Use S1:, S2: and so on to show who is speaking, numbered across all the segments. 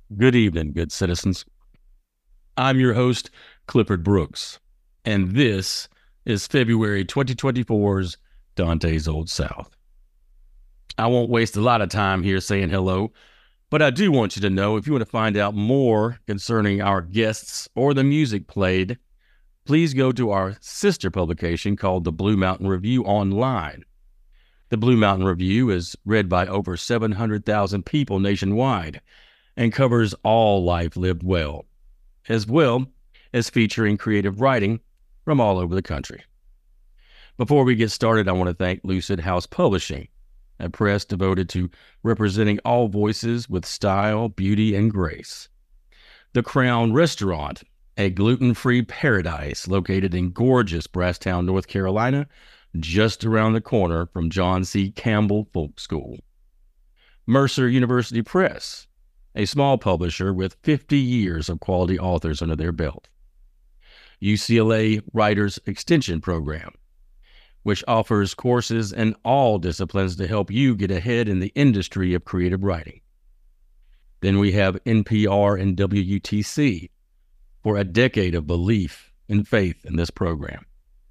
S1: Good evening, good citizens. I'm your host, Clifford Brooks, and this is February 2024's Dante's Old South. I won't waste a lot of time here saying hello, but I do want you to know if you want to find out more concerning our guests or the music played, please go to our sister publication called the Blue Mountain Review online. The Blue Mountain Review is read by over 700,000 people nationwide and covers all life lived well as featuring creative writing from all over the country. Before we get started, I want to thank Lucid House Publishing, a press devoted to representing all voices with style, beauty, and grace. The Crown Restaurant, a gluten-free paradise located in gorgeous Brasstown, North Carolina, just around the corner from John C. Campbell Folk School. Mercer University Press, a small publisher with 50 years of quality authors under their belt. UCLA Writers Extension Program, which offers courses in all disciplines to help you get ahead in the industry of creative writing. Then we have NPR and WUTC for a decade of belief and faith in this program.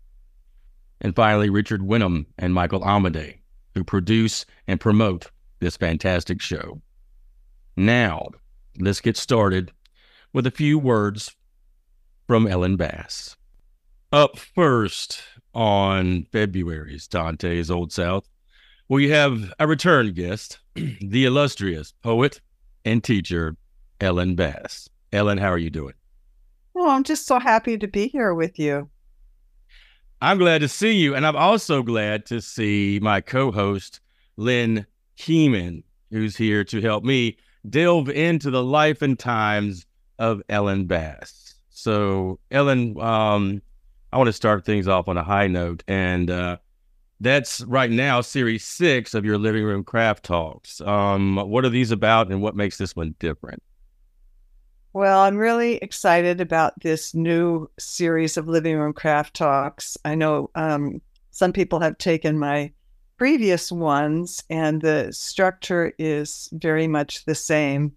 S1: And finally, Richard Wenham and Michael Amadei, who produce and promote this fantastic show. Now, let's get started with a few words from Ellen Bass. Up first on February's Dante's Old South, we have a return guest, the illustrious poet and teacher, Ellen Bass. Ellen, how are you doing?
S2: Well, I'm just so happy to be here with you.
S1: I'm glad to see you, and I'm also glad to see my co-host, Lynn Keeman, who's here to help me delve into the life and times of Ellen Bass. So, Ellen, I want to start things off on a high note, and that's right now Series 6 of your Living Room Craft Talks. What are these about, and what makes this one different?
S2: Well, I'm really excited about this new series of Living Room Craft Talks. I know some people have taken my previous ones, and the structure is very much the same.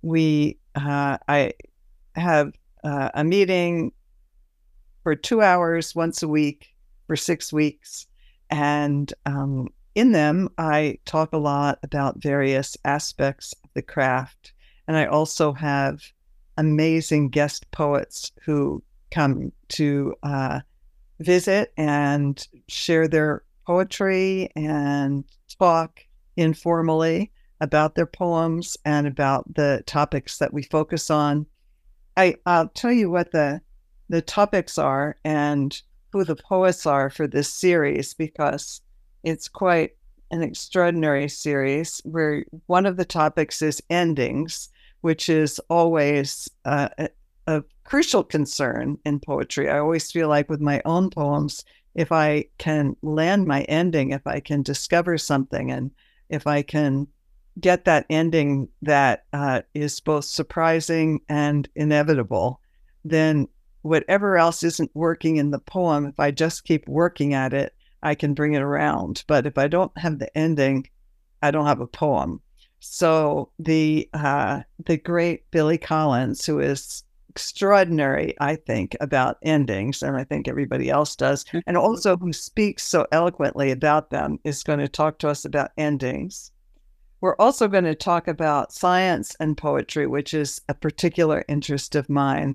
S2: I have a meeting for 2 hours once a week for 6 weeks, and in them I talk a lot about various aspects of the craft, and I also have amazing guest poets who come to visit and share their poetry and talk informally about their poems and about the topics that we focus on. I'll tell you what the topics are and who the poets are for this series, because it's quite an extraordinary series where one of the topics is endings, which is always a crucial concern in poetry. I always feel like with my own poems, if I can land my ending, if I can discover something, and if I can get that ending that is both surprising and inevitable, then whatever else isn't working in the poem, if I just keep working at it, I can bring it around. But if I don't have the ending, I don't have a poem. So the great Billy Collins, who is extraordinary, I think, about endings, and I think everybody else does, and also who speaks so eloquently about them, is going to talk to us about endings. We're also going to talk about science and poetry, which is a particular interest of mine.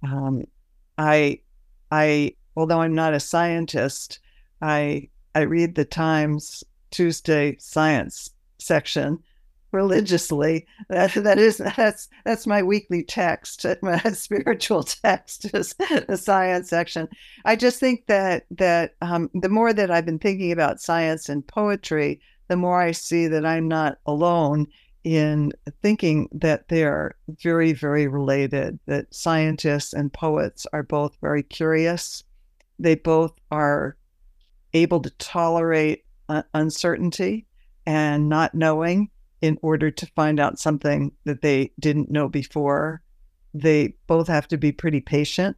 S2: Although I'm not a scientist, I read the Times Tuesday science section religiously. That's my weekly text. My spiritual text is the science section. I just think that the more that I've been thinking about science and poetry, the more I see that I'm not alone in thinking that they are very, very related, that scientists and poets are both very curious. They both are able to tolerate uncertainty and not knowing in order to find out something that they didn't know before. They both have to be pretty patient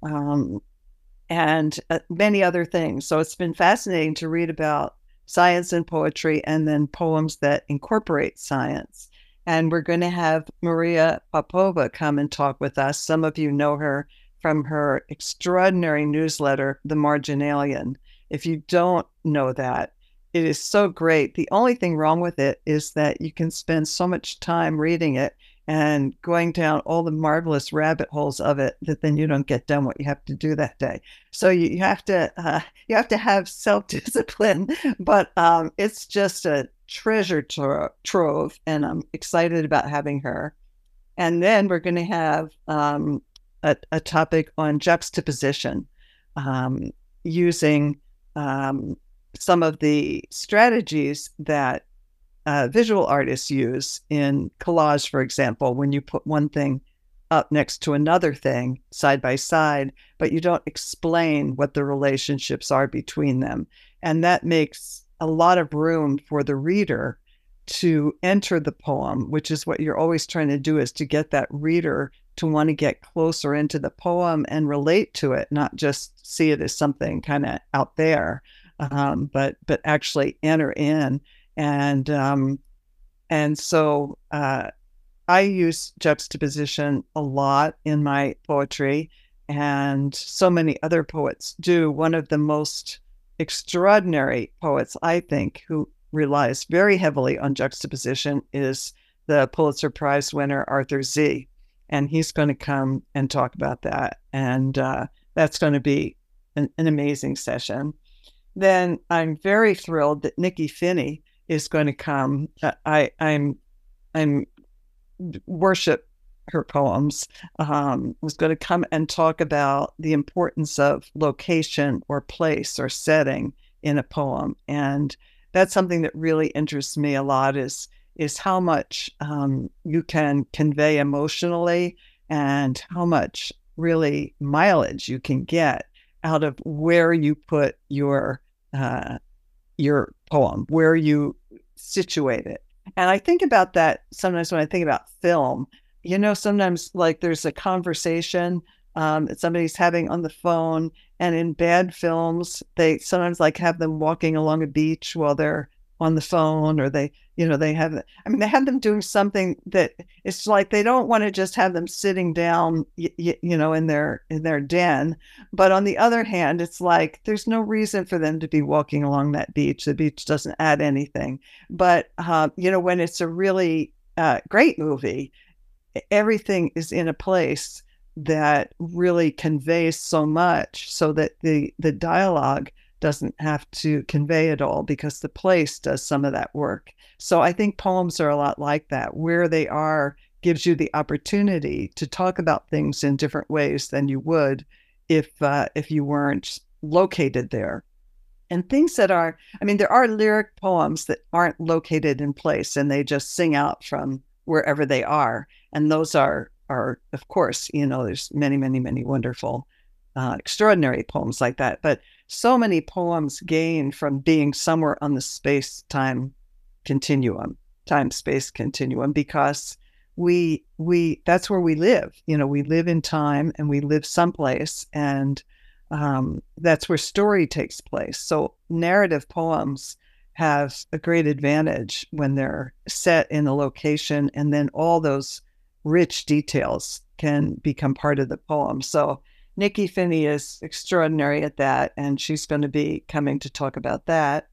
S2: and many other things. So it's been fascinating to read about science and poetry, and then poems that incorporate science. And we're going to have Maria Popova come and talk with us. Some of you know her from her extraordinary newsletter, The Marginalian. If you don't know that, it is so great. The only thing wrong with it is that you can spend so much time reading it and going down all the marvelous rabbit holes of it that then you don't get done what you have to do that day. So you have to have self-discipline, but it's just a treasure trove, and I'm excited about having her. And then we're going to have a topic on juxtaposition, using some of the strategies that visual artists use in collage, for example, when you put one thing up next to another thing side by side, but you don't explain what the relationships are between them. And that makes a lot of room for the reader to enter the poem, which is what you're always trying to do, is to get that reader to want to get closer into the poem and relate to it, not just see it as something kind of out there, but actually enter in. And so I use juxtaposition a lot in my poetry, and so many other poets do. One of the most extraordinary poets, I think, who relies very heavily on juxtaposition is the Pulitzer Prize winner, Arthur Z. And he's going to come and talk about that. And that's going to be an amazing session. Then I'm very thrilled that Nikki Finney is going to come. I'm worship her poems. Was going to come and talk about the importance of location or place or setting in a poem. And that's something that really interests me a lot, is how much you can convey emotionally and how much really mileage you can get out of where you put your poem, where you situate it. And I think about that sometimes when I think about film. You know, sometimes like there's a conversation that somebody's having on the phone, and in bad films, they sometimes like have them walking along a beach while they're on the phone, or they have them doing something that it's like they don't want to just have them sitting down, in their den. But on the other hand, it's like there's no reason for them to be walking along that beach. The beach doesn't add anything. But when it's a really great movie, everything is in a place that really conveys so much, so that the dialogue doesn't have to convey it all, because the place does some of that work. So I think poems are a lot like that. Where they are gives you the opportunity to talk about things in different ways than you would if you weren't located there. And things that are, there are lyric poems that aren't located in place, and they just sing out from wherever they are. And those are of course, there's many, many, many wonderful, extraordinary poems like that. But so many poems gain from being somewhere on the space-time continuum, time-space continuum, because we that's where we live. We live in time, and we live someplace, and that's where story takes place. So narrative poems have a great advantage when they're set in a location, and then all those rich details can become part of the poem. So Nikki Finney is extraordinary at that, and she's going to be coming to talk about that.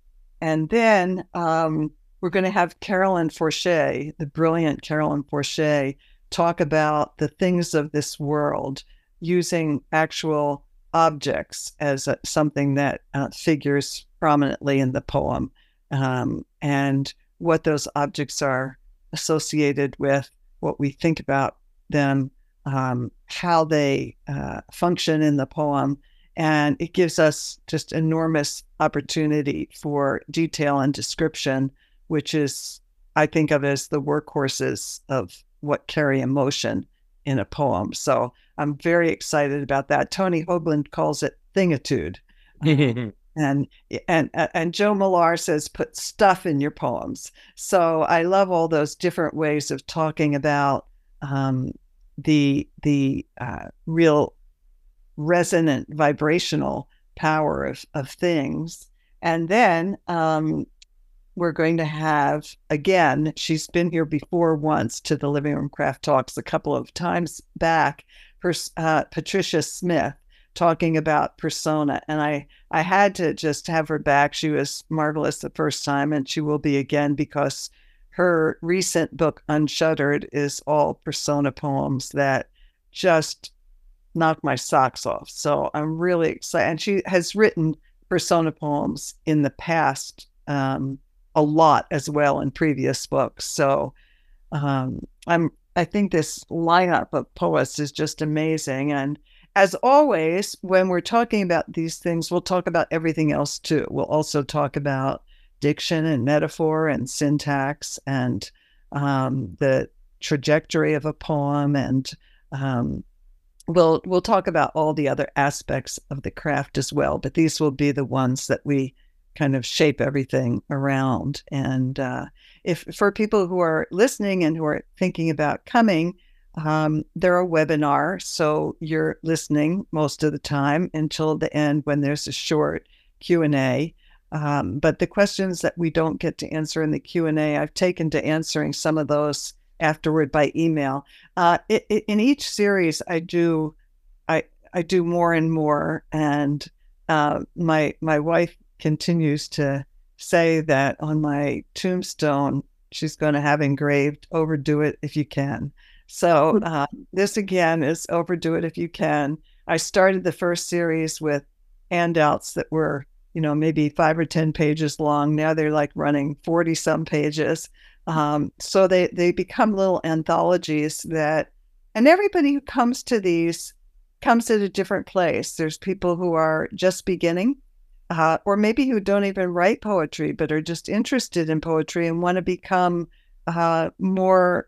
S2: And then we're going to have Carolyn Forche, the brilliant Carolyn Forche, talk about the things of this world using actual objects as something that figures prominently in the poem, and what those objects are associated with, what we think about them, how they function in the poem. And it gives us just enormous opportunity for detail and description, which is, I think of as the workhorses of what carry emotion in a poem. So I'm very excited about that. Tony Hoagland calls it thingitude. And Joe Millar says, put stuff in your poems. So I love all those different ways of talking about the real resonant vibrational power of things. And then we're going to have, again, she's been here before once to the Living Room Craft Talks a couple of times back, for Patricia Smith, talking about persona. And I had to just have her back. She was marvelous the first time, and she will be again, because her recent book, Unshuttered, is all persona poems that just knock my socks off. So I'm really excited. And she has written persona poems in the past, a lot as well, in previous books. So I think this lineup of poets is just amazing. And as always, when we're talking about these things, we'll talk about everything else too. We'll also talk about diction and metaphor and syntax and the trajectory of a poem, and we'll talk about all the other aspects of the craft as well. But these will be the ones that we kind of shape everything around. And if for people who are listening and who are thinking about coming, they're a webinar, so you're listening most of the time until the end when there's a short Q&A. But the questions that we don't get to answer in the Q&A, I've taken to answering some of those afterward by email. In each series, I do more and more, and my wife continues to say that on my tombstone, she's going to have engraved, "Overdo it if you can." So this again is "Overdo it if you can." I started the first series with handouts that were, maybe 5 or 10 pages long. Now they're like running 40 some pages. So they become little anthologies and everybody who comes to these comes at a different place. There's people who are just beginning, or maybe who don't even write poetry, but are just interested in poetry and want to become more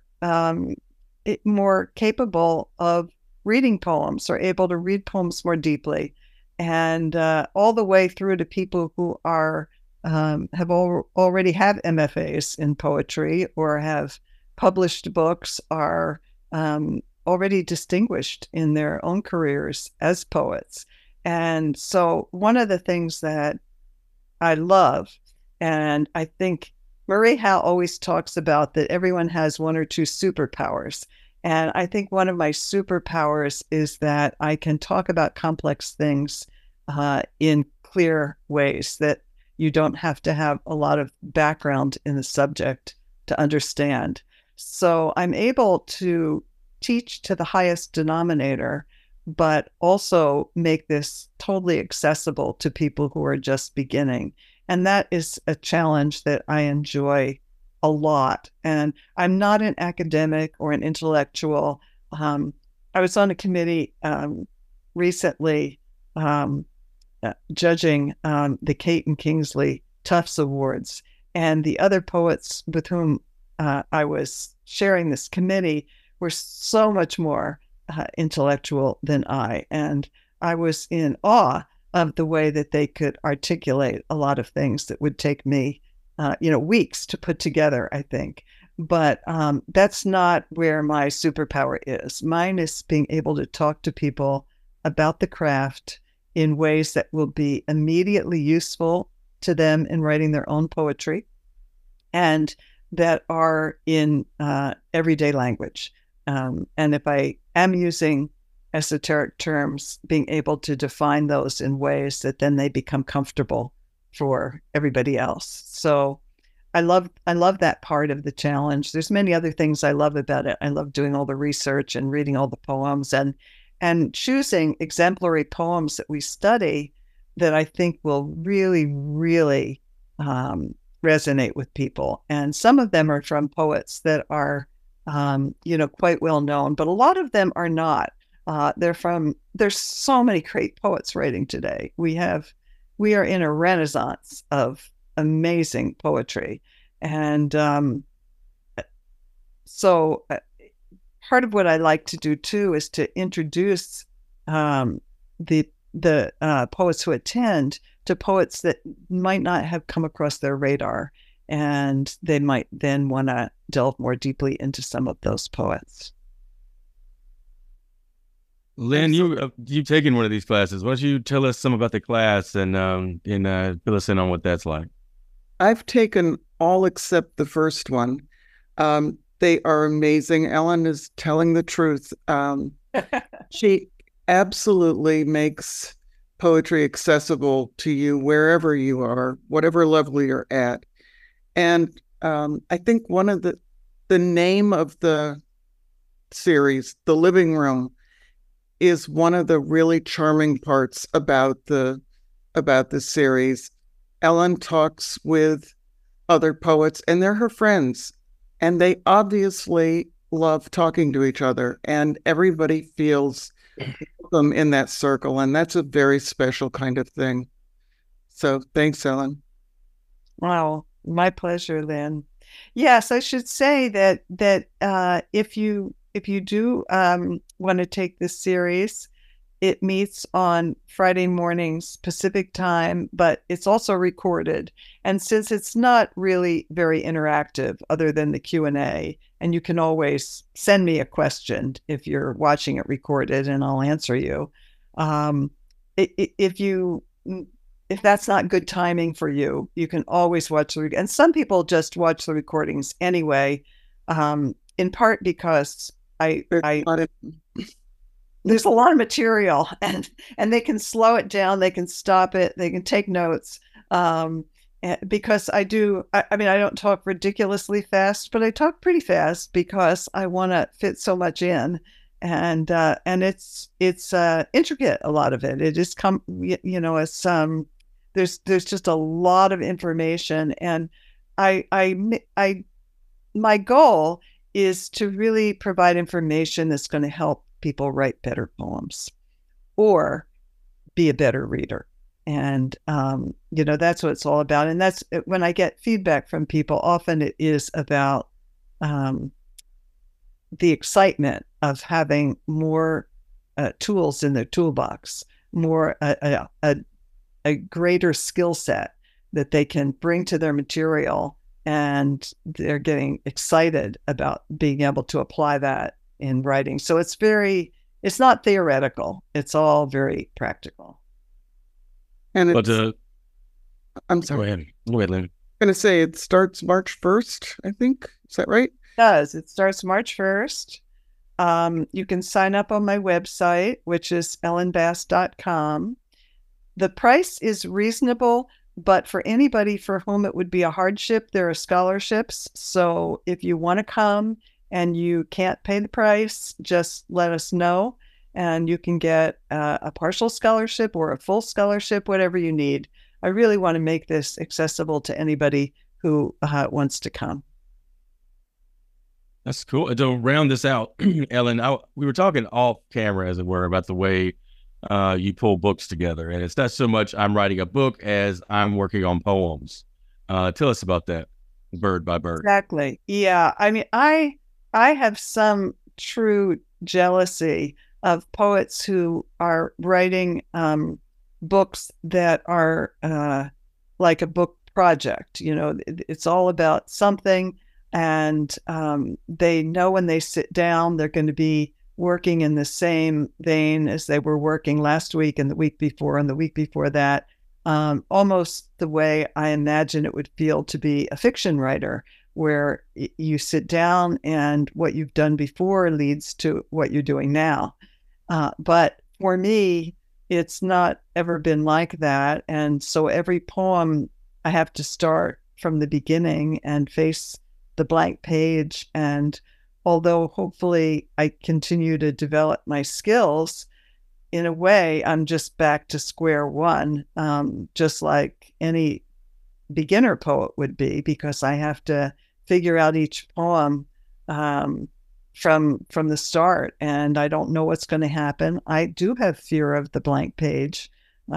S2: capable of reading poems, or able to read poems more deeply, and all the way through to people who are already have MFAs in poetry, or have published books, are already distinguished in their own careers as poets. And so one of the things that I love, and I think Marie Howe always talks about, that everyone has one or two superpowers. And I think one of my superpowers is that I can talk about complex things in clear ways that you don't have to have a lot of background in the subject to understand. So I'm able to teach to the highest denominator, but also make this totally accessible to people who are just beginning. And that is a challenge that I enjoy a lot. And I'm not an academic or an intellectual. I was on a committee recently judging the Kate and Kingsley Tufts Awards. And the other poets with whom I was sharing this committee were so much more intellectual than I. And I was in awe of the way that they could articulate a lot of things that would take me, weeks to put together, I think. But that's not where my superpower is. Mine is being able to talk to people about the craft in ways that will be immediately useful to them in writing their own poetry, and that are in everyday language. And if I am using esoteric terms, being able to define those in ways that then they become comfortable for everybody else. So I love that part of the challenge. There's many other things I love about it. I love doing all the research and reading all the poems, and choosing exemplary poems that we study that I think will really, really resonate with people. And some of them are from poets that are, quite well known, but a lot of them are not. There's so many great poets writing today. We are in a renaissance of amazing poetry. And so part of what I like to do too is to introduce the poets who attend to poets that might not have come across their radar, and they might then want to delve more deeply into some of those poets.
S1: Lynn, you've taken one of these classes. Why don't you tell us some about the class and fill us in on what that's like?
S3: I've taken all except the first one. They are amazing. Ellen is telling the truth. She absolutely makes poetry accessible to you wherever you are, whatever level you're at. And I think one of the name of the series, The Living Room, is one of the really charming parts about the series. Ellen talks with other poets, and they're her friends, and they obviously love talking to each other, and everybody feels welcome in that circle, and that's a very special kind of thing. So thanks, Ellen.
S2: Wow, my pleasure, Lynn. Yes, I should say that if you do want to take this series, it meets on Friday mornings Pacific time, but it's also recorded. And since it's not really very interactive other than the Q&A, and you can always send me a question if you're watching it recorded and I'll answer you. If that's not good timing for you, you can always watch and some people just watch the recordings anyway, in part because there's a lot of material and they can slow it down, they can stop it, they can take notes. Because I don't talk ridiculously fast, but I talk pretty fast because I want to fit so much in. And it's intricate, a lot of it. It is there's just a lot of information, and my goal is to really provide information that's going to help people write better poems or be a better reader. And, that's what it's all about. And that's when I get feedback from people, often it is about the excitement of having more tools in their toolbox, more a greater skill set that they can bring to their material. And they're getting excited about being able to apply that in writing. So it's not theoretical. It's all very practical.
S3: And I'm
S1: Go
S3: sorry.
S1: ahead, Lynn.
S3: I'm going to say it starts March 1st, I think. Is that right?
S2: It does. It starts March 1st. You can sign up on my website, which is ellenbass.com. The price is reasonable, but for anybody for whom it would be a hardship, there are scholarships. So if you want to come and you can't pay the price, just let us know. And you can get a partial scholarship or a full scholarship, whatever you need. I really want to make this accessible to anybody who wants to come.
S1: That's cool. And to round this out, Ellen, we were talking off camera, as it were, about the way you pull books together. And it's not so much I'm writing a book as I'm working on poems. Tell us about that, bird by bird.
S2: Exactly. Yeah. I mean, I have some true jealousy of poets who are writing books that are like a book project. It's all about something, and they know when they sit down, they're going to be working in the same vein as they were working last week and the week before and the week before that. Almost the way I imagine it would feel to be a fiction writer, where you sit down and what you've done before leads to what you're doing now. But for me, it's not ever been like that. And so every poem, I have to start from the beginning and face the blank page. And although hopefully I continue to develop my skills, in a way, I'm just back to square one, just like any beginner poet would be, because I have to figure out each poem from the start, and I don't know what's going to happen. I do have fear of the blank page.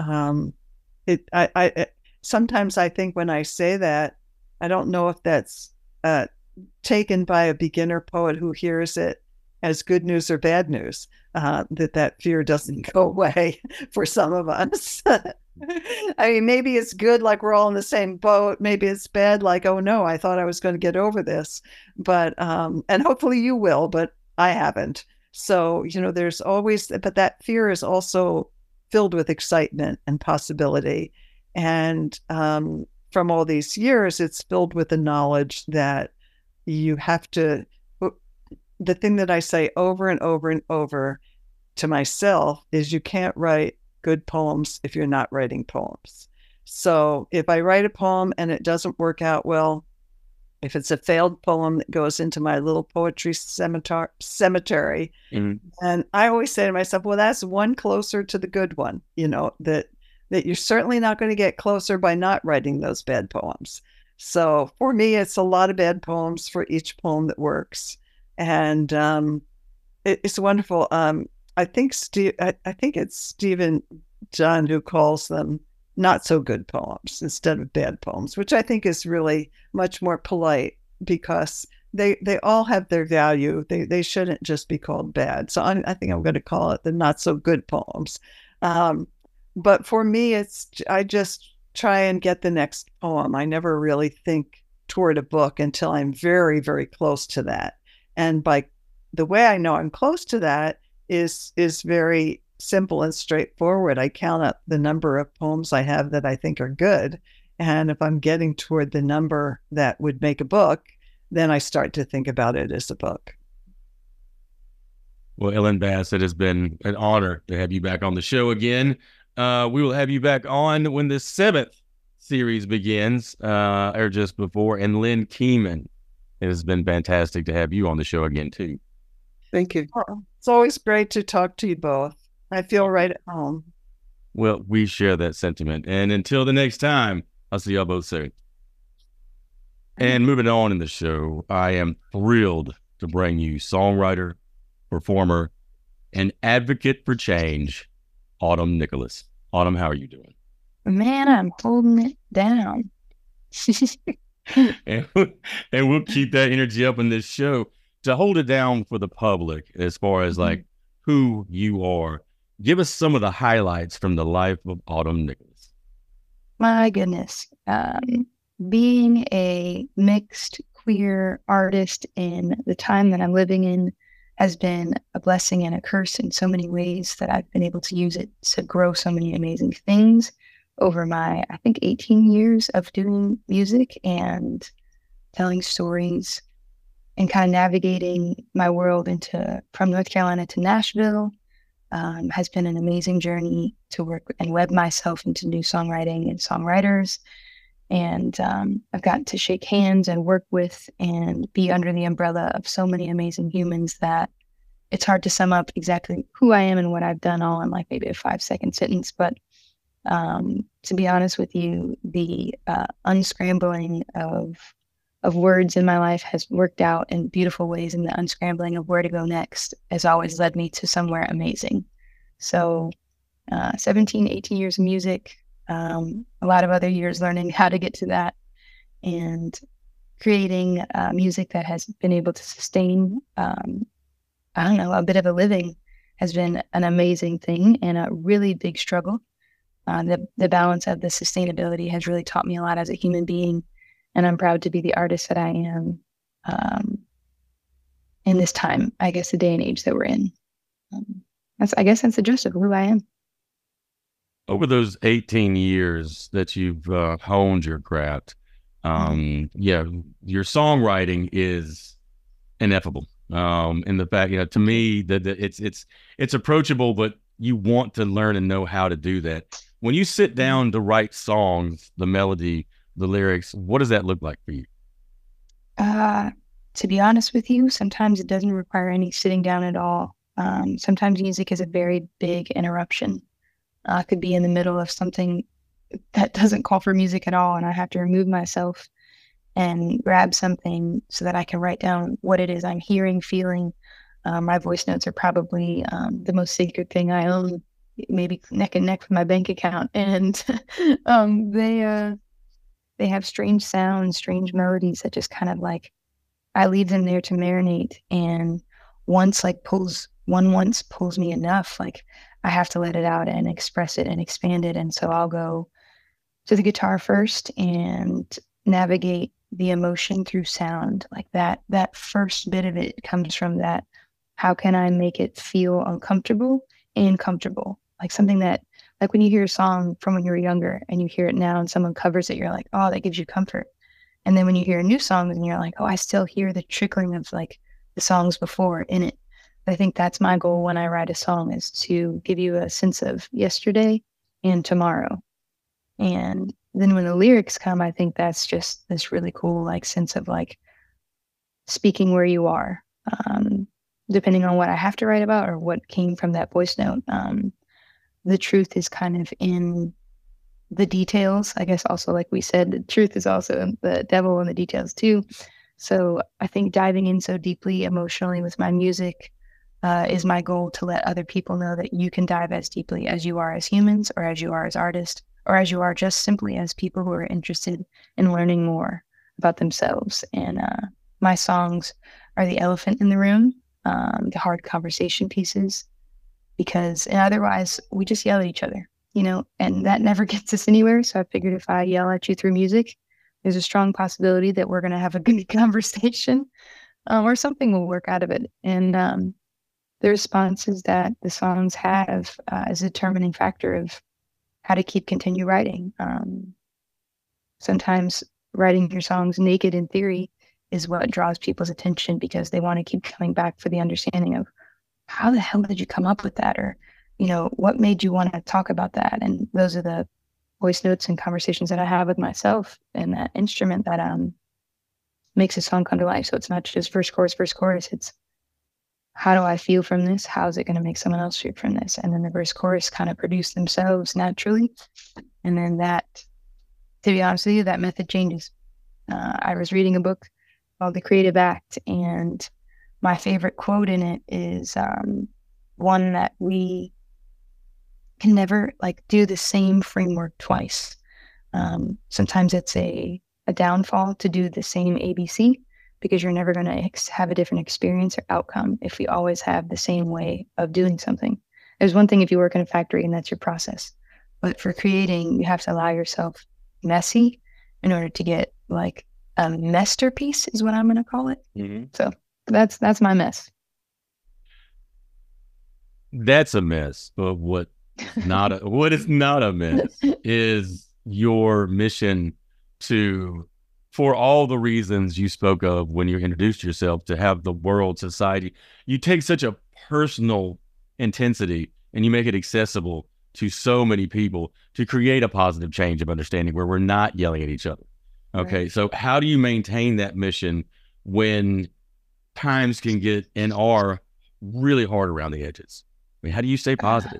S2: Sometimes I think when I say that, I don't know if that's taken by a beginner poet who hears it as good news or bad news, that fear doesn't go away for some of us. I mean, maybe it's good, like we're all in the same boat. Maybe it's bad, like, oh no, I thought I was going to get over this. But, and hopefully you will, but I haven't. So, there's always, but that fear is also filled with excitement and possibility. And from all these years, it's filled with the knowledge that you have to, the thing that I say over and over and over to myself is you can't write good poems if you're not writing poems. So if I write a poem and it doesn't work out well, if it's a failed poem that goes into my little poetry cemetery, and I always say to myself, well, that's one closer to the good one, that you're certainly not going to get closer by not writing those bad poems. So for me, it's a lot of bad poems for each poem that works. And it's wonderful. I think it's Stephen John who calls them not so good poems instead of bad poems, which I think is really much more polite, because they all have their value. They shouldn't just be called bad. So I think I'm going to call it the not so good poems. But for me, I just try and get the next poem. I never really think toward a book until I'm very, very close to that. And by the way I know I'm close to that is very simple and straightforward. I count up the number of poems I have that I think are good. And if I'm getting toward the number that would make a book, then I start to think about it as a book.
S1: Well, Ellen Bass, it has been an honor to have you back on the show again. We will have you back on when the 7th series begins, or just before. And Lynn Keyman, it has been fantastic to have you on the show again, too.
S3: Thank you.
S2: It's always great to talk to you both. I feel right at home.
S1: Well, we share that sentiment. And until the next time, I'll see y'all both soon. And moving on in the show, I am thrilled to bring you songwriter, performer, and advocate for change, Autumn Nicholas. Autumn, how are you doing?
S4: Man, I'm holding it down.
S1: and we'll keep that energy up in this show. To hold it down for the public, as far as like who you are, give us some of the highlights from the life of Autumn Nicholas.
S4: My goodness. Being a mixed queer artist in the time that I'm living in has been a blessing and a curse in so many ways, that I've been able to use it to grow so many amazing things over my, I think, 18 years of doing music and telling stories and kind of navigating my world from North Carolina to Nashville. Has been an amazing journey to work and web myself into new songwriting and songwriters. And I've gotten to shake hands and work with and be under the umbrella of so many amazing humans that it's hard to sum up exactly who I am and what I've done all in like maybe a 5-second sentence. But to be honest with you, the unscrambling of words in my life has worked out in beautiful ways, and the unscrambling of where to go next has always led me to somewhere amazing. So 17, 18 years of music, a lot of other years learning how to get to that, and creating music that has been able to sustain, a bit of a living has been an amazing thing and a really big struggle. The balance of the sustainability has really taught me a lot as a human being. And I'm proud to be the artist that I am in this time, I guess, the day and age that we're in. I guess that's the gist of who I am.
S1: Over those 18 years that you've honed your craft, your songwriting is ineffable. In the fact, to me, that it's approachable, but you want to learn and know how to do that. When you sit down to write songs, the melody, the lyrics, what does that look like for you?
S4: To be honest with you, sometimes it doesn't require any sitting down at all. Sometimes music is a very big interruption. I could be in the middle of something that doesn't call for music at all, and I have to remove myself and grab something so that I can write down what it is I'm hearing, feeling. My voice notes are probably the most sacred thing I own, maybe neck and neck with my bank account. And they have strange sounds, strange melodies that just kind of like, I leave them there to marinate. And once pulls me enough, like I have to let it out and express it and expand it. And so I'll go to the guitar first and navigate the emotion through sound. Like that first bit of it comes from that. How can I make it feel uncomfortable and comfortable? Like something that Like when you hear a song from when you were younger and you hear it now and someone covers it, you're like, oh, that gives you comfort. And then when you hear a new song and you're like, oh, I still hear the trickling of like the songs before in it. I think that's my goal when I write a song, is to give you a sense of yesterday and tomorrow. And then when the lyrics come, I think that's just this really cool like sense of like speaking where you are, depending on what I have to write about or what came from that voice note. The truth is kind of in the details. I guess also, like we said, the truth is also the devil in the details too. So I think diving in so deeply emotionally with my music is my goal, to let other people know that you can dive as deeply as you are as humans, or as you are as artists, or as you are just simply as people who are interested in learning more about themselves. And my songs are the elephant in the room, the hard conversation pieces, because otherwise we just yell at each other, and that never gets us anywhere. So I figured if I yell at you through music, there's a strong possibility that we're going to have a good conversation, or something will work out of it. And the responses that the songs have is a determining factor of how to continue writing. Sometimes writing your songs naked in theory is what draws people's attention, because they want to keep coming back for the understanding of how the hell did you come up with that? Or, what made you want to talk about that? And those are the voice notes and conversations that I have with myself, and that instrument that makes a song come to life. So it's not just verse, chorus, it's how do I feel from this? How is it going to make someone else feel from this? And then the verse chorus kind of produce themselves naturally. And then that, to be honest with you, that method changes. I was reading a book called The Creative Act, and my favorite quote in it is one that we can never do the same framework twice. Sometimes it's a downfall to do the same ABC, because you're never going to have a different experience or outcome if we always have the same way of doing something. There's one thing if you work in a factory and that's your process, but for creating, you have to allow yourself messy in order to get a masterpiece, is what I'm going to call it. Mm-hmm. So that's my mess.
S1: That's a mess. But what is not a mess is your mission to, for all the reasons you spoke of when you introduced yourself, to have the world, society, you take such a personal intensity and you make it accessible to so many people to create a positive change of understanding where we're not yelling at each other. Okay. Right. So how do you maintain that mission when times can get and are really hard around the edges? I mean, how do you stay positive?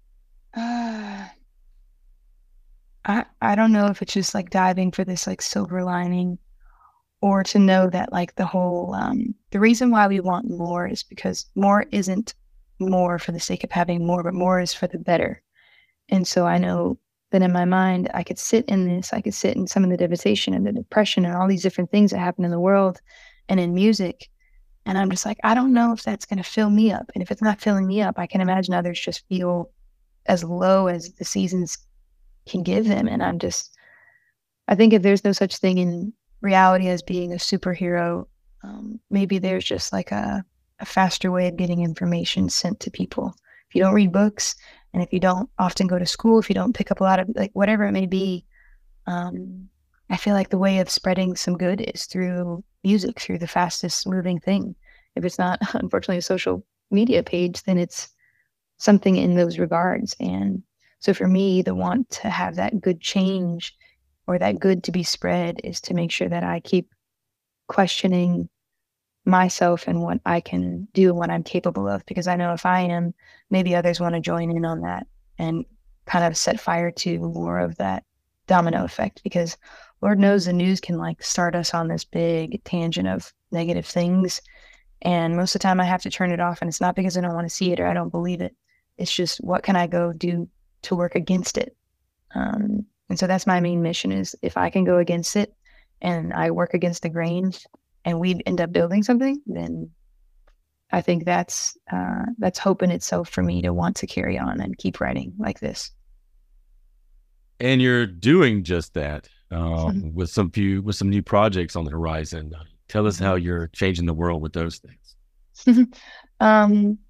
S4: I don't know if it's just diving for this silver lining, or to know that the whole the reason why we want more is because more isn't more for the sake of having more, but more is for the better. And so I know that in my mind I could sit in some of the devastation and the depression and all these different things that happen in the world and in music, and I'm just I don't know if that's going to fill me up. And if it's not filling me up, I can imagine others just feel as low as the seasons can give them. And I think if there's no such thing in reality as being a superhero, maybe there's just a faster way of getting information sent to people. If you don't read books, and if you don't often go to school, if you don't pick up a lot of whatever it may be, I feel the way of spreading some good is through music, through the fastest moving thing. If it's not, unfortunately, a social media page, then it's something in those regards. And so for me, the want to have that good change, or that good to be spread, is to make sure that I keep questioning myself and what I can do and what I'm capable of. Because I know if I am, maybe others want to join in on that and kind of set fire to more of that domino effect. Because Lord knows the news can start us on this big tangent of negative things. And most of the time I have to turn it off. And it's not because I don't want to see it or I don't believe it. It's just, what can I go do to work against it? And so that's my main mission, is if I can go against it and I work against the grain and we end up building something, then I think that's hope in itself for me to want to carry on and keep writing like this.
S1: And you're doing just that with some new projects on the horizon. Tell us how you're changing the world with those things.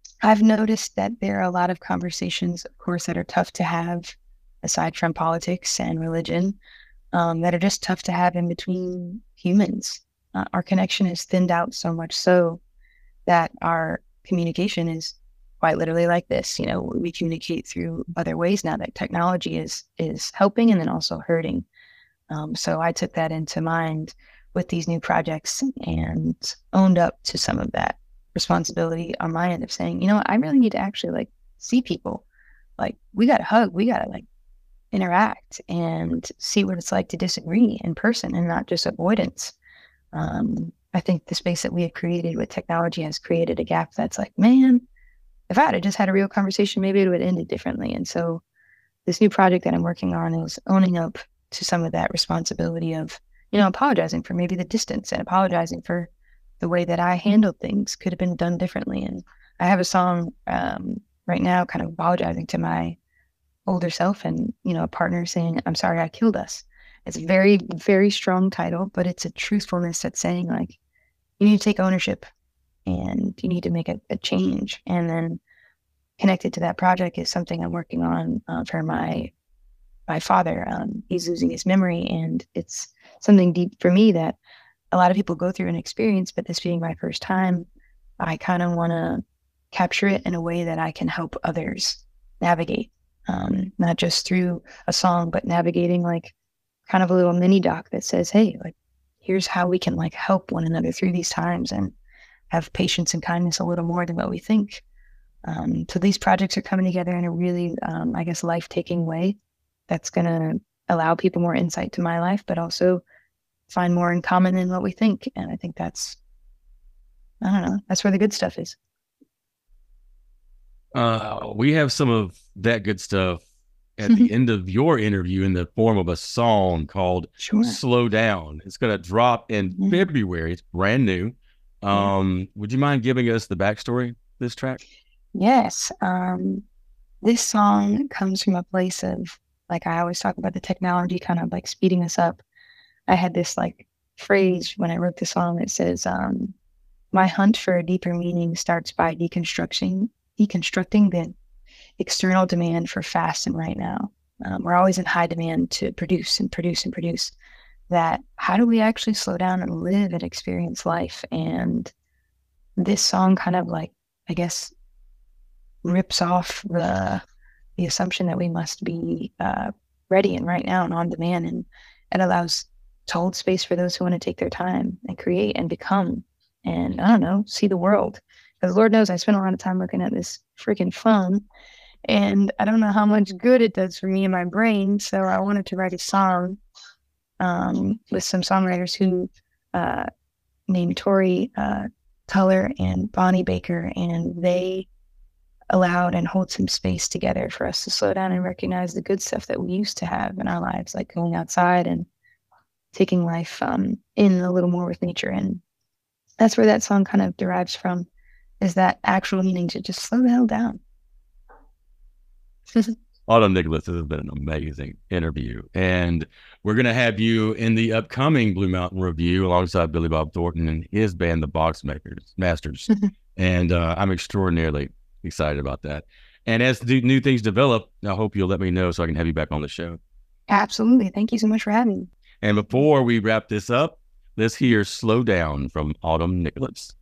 S4: I've noticed that there are a lot of conversations, of course, that are tough to have aside from politics and religion, that are just tough to have in between humans. Our connection is thinned out so much so that our communication is quite literally like this. You know, we communicate through other ways now that technology is helping and then also hurting. So I took that into mind with these new projects and owned up to some of that responsibility on my end of saying, you know, I really need to actually like see people. Like we got to hug, we got to like interact and see what it's like to disagree in person and not just avoidance. I think the space that we have created with technology has created a gap that's like, man, if I had just had a real conversation, maybe it would have ended differently. And so this new project that I'm working on is owning up to some of that responsibility of, you know, apologizing for maybe the distance and apologizing for the way that I handled things could have been done differently. And I have a song right now kind of apologizing to my older self and, you know, a partner saying, I'm sorry I killed us. It's a very, very strong title, but it's a truthfulness that's saying like, you need to take ownership and you need to make a change. And then connected to that project is something I'm working on for my father. He's losing his memory, and it's something deep for me that a lot of people go through an experience, but this being my first time, I kind of want to capture it in a way that I can help others navigate, not just through a song, but navigating like kind of a little mini doc that says, hey, like, here's how we can like help one another through these times and have patience and kindness a little more than what we think. So these projects are coming together in a really, I guess, life-taking way that's going to allow people more insight to my life, but also find more in common than what we think. And I think that's, I don't know, that's where the good stuff is.
S1: We have some of that good stuff at the end of your interview in the form of a song called Slow Down. It's going to drop in February. It's brand new. Would you mind giving us the backstory of this track?
S4: Yes. This song comes from a place of, like, I always talk about the technology kind of like speeding us up. I had this like phrase when I wrote the song that says, my hunt for a deeper meaning starts by deconstructing the external demand for fast and right now. We're always in high demand to produce and produce and produce. That how do we actually slow down and live and experience life? And this song kind of like, I guess, rips off the assumption that we must be ready and right now and on demand, and it allows to hold space for those who want to take their time and create and become and, I don't know, see the world. Because Lord knows I spend a lot of time looking at this freaking phone, and I don't know how much good it does for me in my brain. So I wanted to write a song with some songwriters who named Tori Tuller and Bonnie Baker, and they allowed and hold some space together for us to slow down and recognize the good stuff that we used to have in our lives, like going outside and taking life in a little more with nature. And that's where that song kind of derives from, is that actual meaning to just slow the hell down.
S1: Autumn Nicholas, this has been an amazing interview, and we're going to have you in the upcoming Blue Mountain Review alongside Billy Bob Thornton and his band, the Masters. And I'm extraordinarily excited about that. And as the new things develop, I hope you'll let me know so I can have you back on the show.
S4: Absolutely. Thank you so much for having me.
S1: And before we wrap this up, let's hear Slow Down from Autumn Nicholas.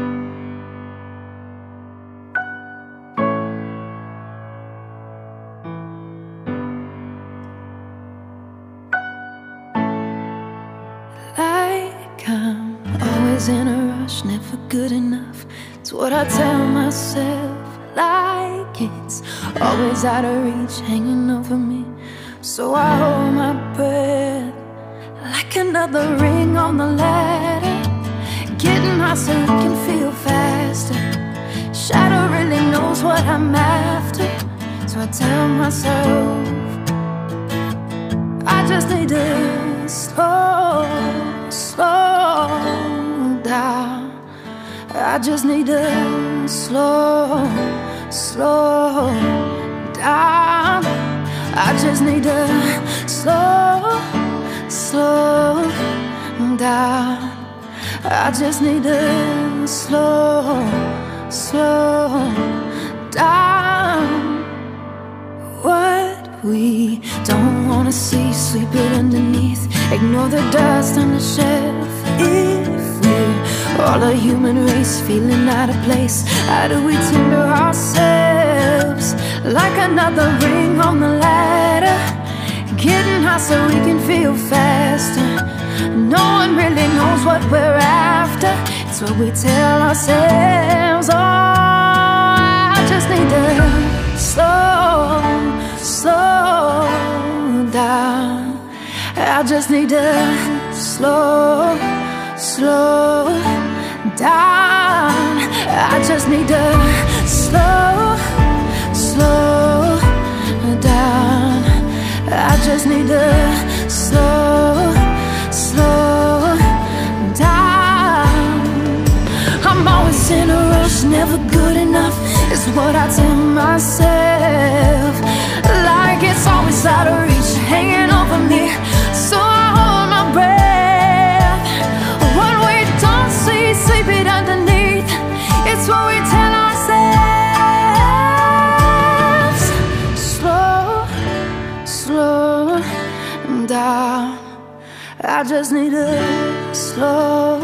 S5: In a rush, never good enough. It's what I tell myself, like it's always out of reach, hanging over me. So I hold my breath, like another ring on the ladder, getting high so it can feel faster. Shadow really knows what I'm after, so I tell myself I just need to slow down. I just need to slow down. I just need to slow down. I just need to slow slow down. What we don't want to see, sweep it underneath. Ignore the dust on the shelf. If we're all a human race, feeling out of place, how do we timber ourselves like another ring on the ladder? Getting high so we can feel faster. No one really knows what we're after. It's what we tell ourselves. Oh, I just need to slow down. I just need to slow down. I just need to slow down. I just need to slow down. I'm always in a rush, never good enough is what I tell myself. Like it's always out of reach, hanging over me, so I hold my breath. What we don't see, sleep it underneath. It's what we tell ourselves. Slow down. I just need to slow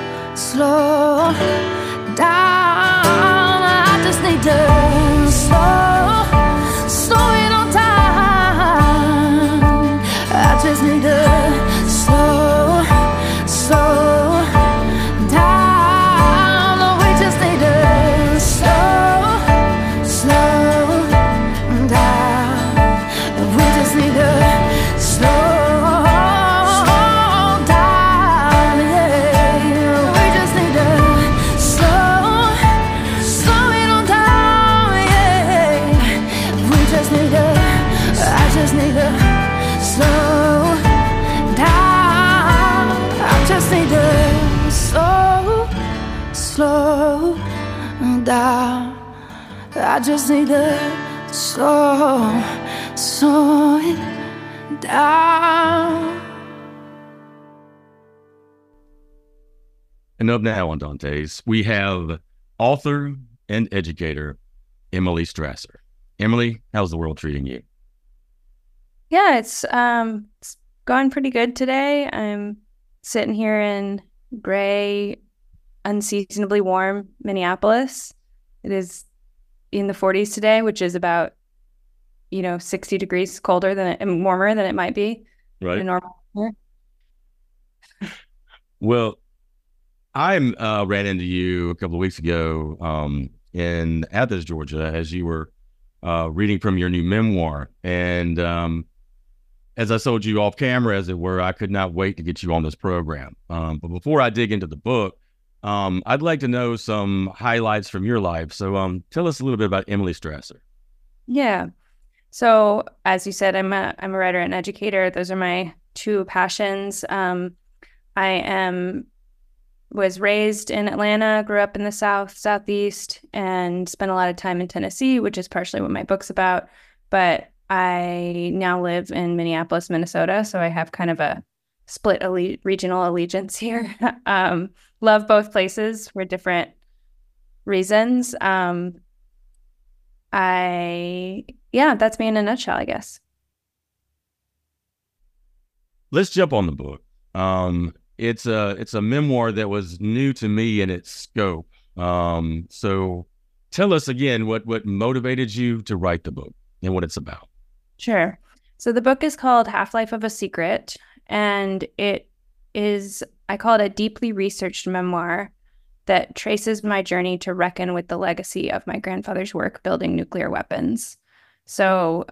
S5: down. I just need to slow it on down. I just need to slow down. We just need to slow down. We just need to slow. I just need to slow it down.
S1: And up now on Dante's, we have author and educator Emily Strasser. Emily, how's the world treating you?
S6: Yeah, it's gone pretty good today. I'm sitting here in gray, unseasonably warm Minneapolis. It is in the 40s today, which is about 60 degrees colder than and warmer than it might be
S1: right
S6: in a normal year.
S1: Well, I ran into you a couple of weeks ago in Athens, Georgia, as you were reading from your new memoir. And as I told you off camera, as it were, I could not wait to get you on this program. But before I dig into the book, I'd like to know some highlights from your life. So tell us a little bit about Emily Strasser.
S6: Yeah. So as you said, I'm a writer and educator. Those are my two passions. Was raised in Atlanta, grew up in the Southeast, and spent a lot of time in Tennessee, which is partially what my book's about. But I now live in Minneapolis, Minnesota, so I have kind of a split regional allegiance here. Love both places for different reasons. That's me in a nutshell, I guess.
S1: Let's jump on the book. It's a memoir that was new to me in its scope. So tell us again what motivated you to write the book and what it's about.
S6: Sure. So the book is called Half-Life of a Secret, and it is, I call it a deeply researched memoir that traces my journey to reckon with the legacy of my grandfather's work building nuclear weapons. So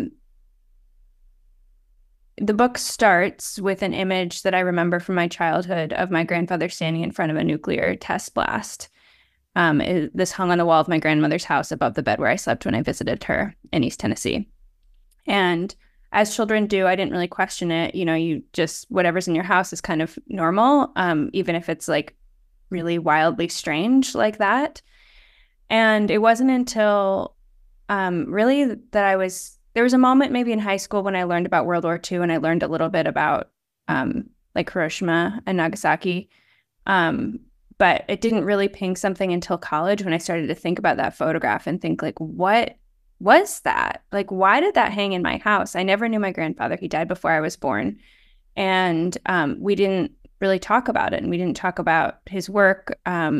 S6: the book starts with an image that I remember from my childhood of my grandfather standing in front of a nuclear test blast. This hung on the wall of my grandmother's house above the bed where I slept when I visited her in East Tennessee. And as children do, I didn't really question it. You just, whatever's in your house is kind of normal, even if it's like really wildly strange like that. And it wasn't until really that there was a moment maybe in high school when I learned about World War II, and I learned a little bit about like Hiroshima and Nagasaki. But it didn't really ping something until college when I started to think about that photograph and think, like, what was that? Like, why did that hang in my house? I never knew my grandfather. He died before I was born. And we didn't really talk about it. And we didn't talk about his work,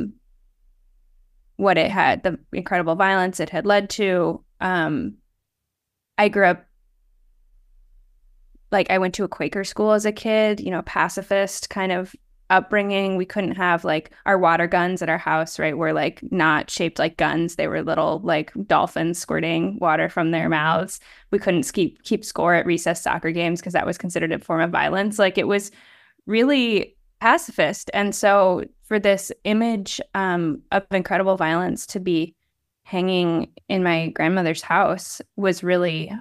S6: what it had, the incredible violence it had led to. I grew up, like, I went to a Quaker school as a kid, you know, pacifist kind of upbringing. We couldn't have, like, our water guns at our house, right, were, like, not shaped like guns. They were little, like, dolphins squirting water from their mouths. We couldn't keep score at recess soccer games because that was considered a form of violence. Like, it was really pacifist. And so for this image of incredible violence to be hanging in my grandmother's house was really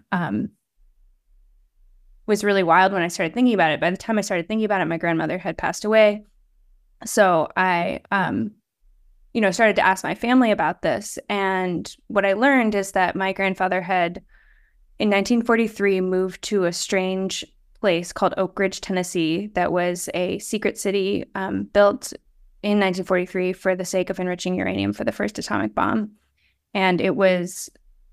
S6: wild when I started thinking about it. By the time I started thinking about it, my grandmother had passed away. So I, started to ask my family about this. And what I learned is that my grandfather had, in 1943, moved to a strange place called Oak Ridge, Tennessee, that was a secret city built in 1943 for the sake of enriching uranium for the first atomic bomb. And it was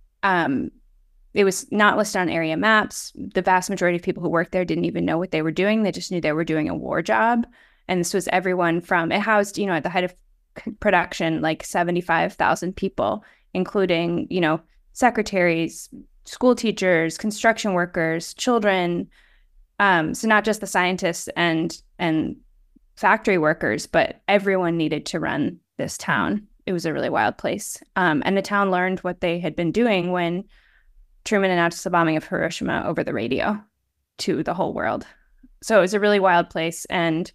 S6: not listed on area maps. The vast majority of people who worked there didn't even know what they were doing. They just knew they were doing a war job. And this was everyone from, it housed, at the height of production, like 75,000 people, including, secretaries, school teachers, construction workers, children. So not just the scientists and factory workers, but everyone needed to run this town. It was a really wild place. And the town learned what they had been doing when Truman announced the bombing of Hiroshima over the radio to the whole world. So it was a really wild place, and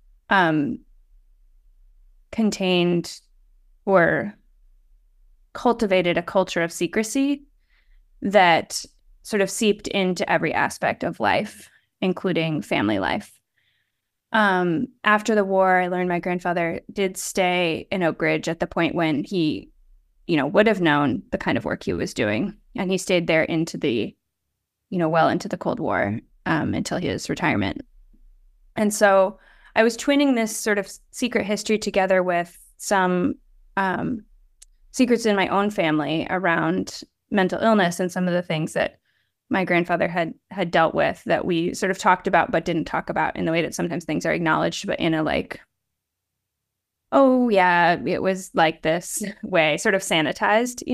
S6: contained or cultivated a culture of secrecy that sort of seeped into every aspect of life, including family life. After the war, I learned my grandfather did stay in Oak Ridge at the point when he, would have known the kind of work he was doing. And he stayed there into the, well into the Cold War, until his retirement. And so I was twinning this sort of secret history together with some secrets in my own family around mental illness and some of the things that my grandfather had dealt with that we sort of talked about but didn't talk about in the way that sometimes things are acknowledged, but in a like, oh yeah, it was like this way, sort of sanitized,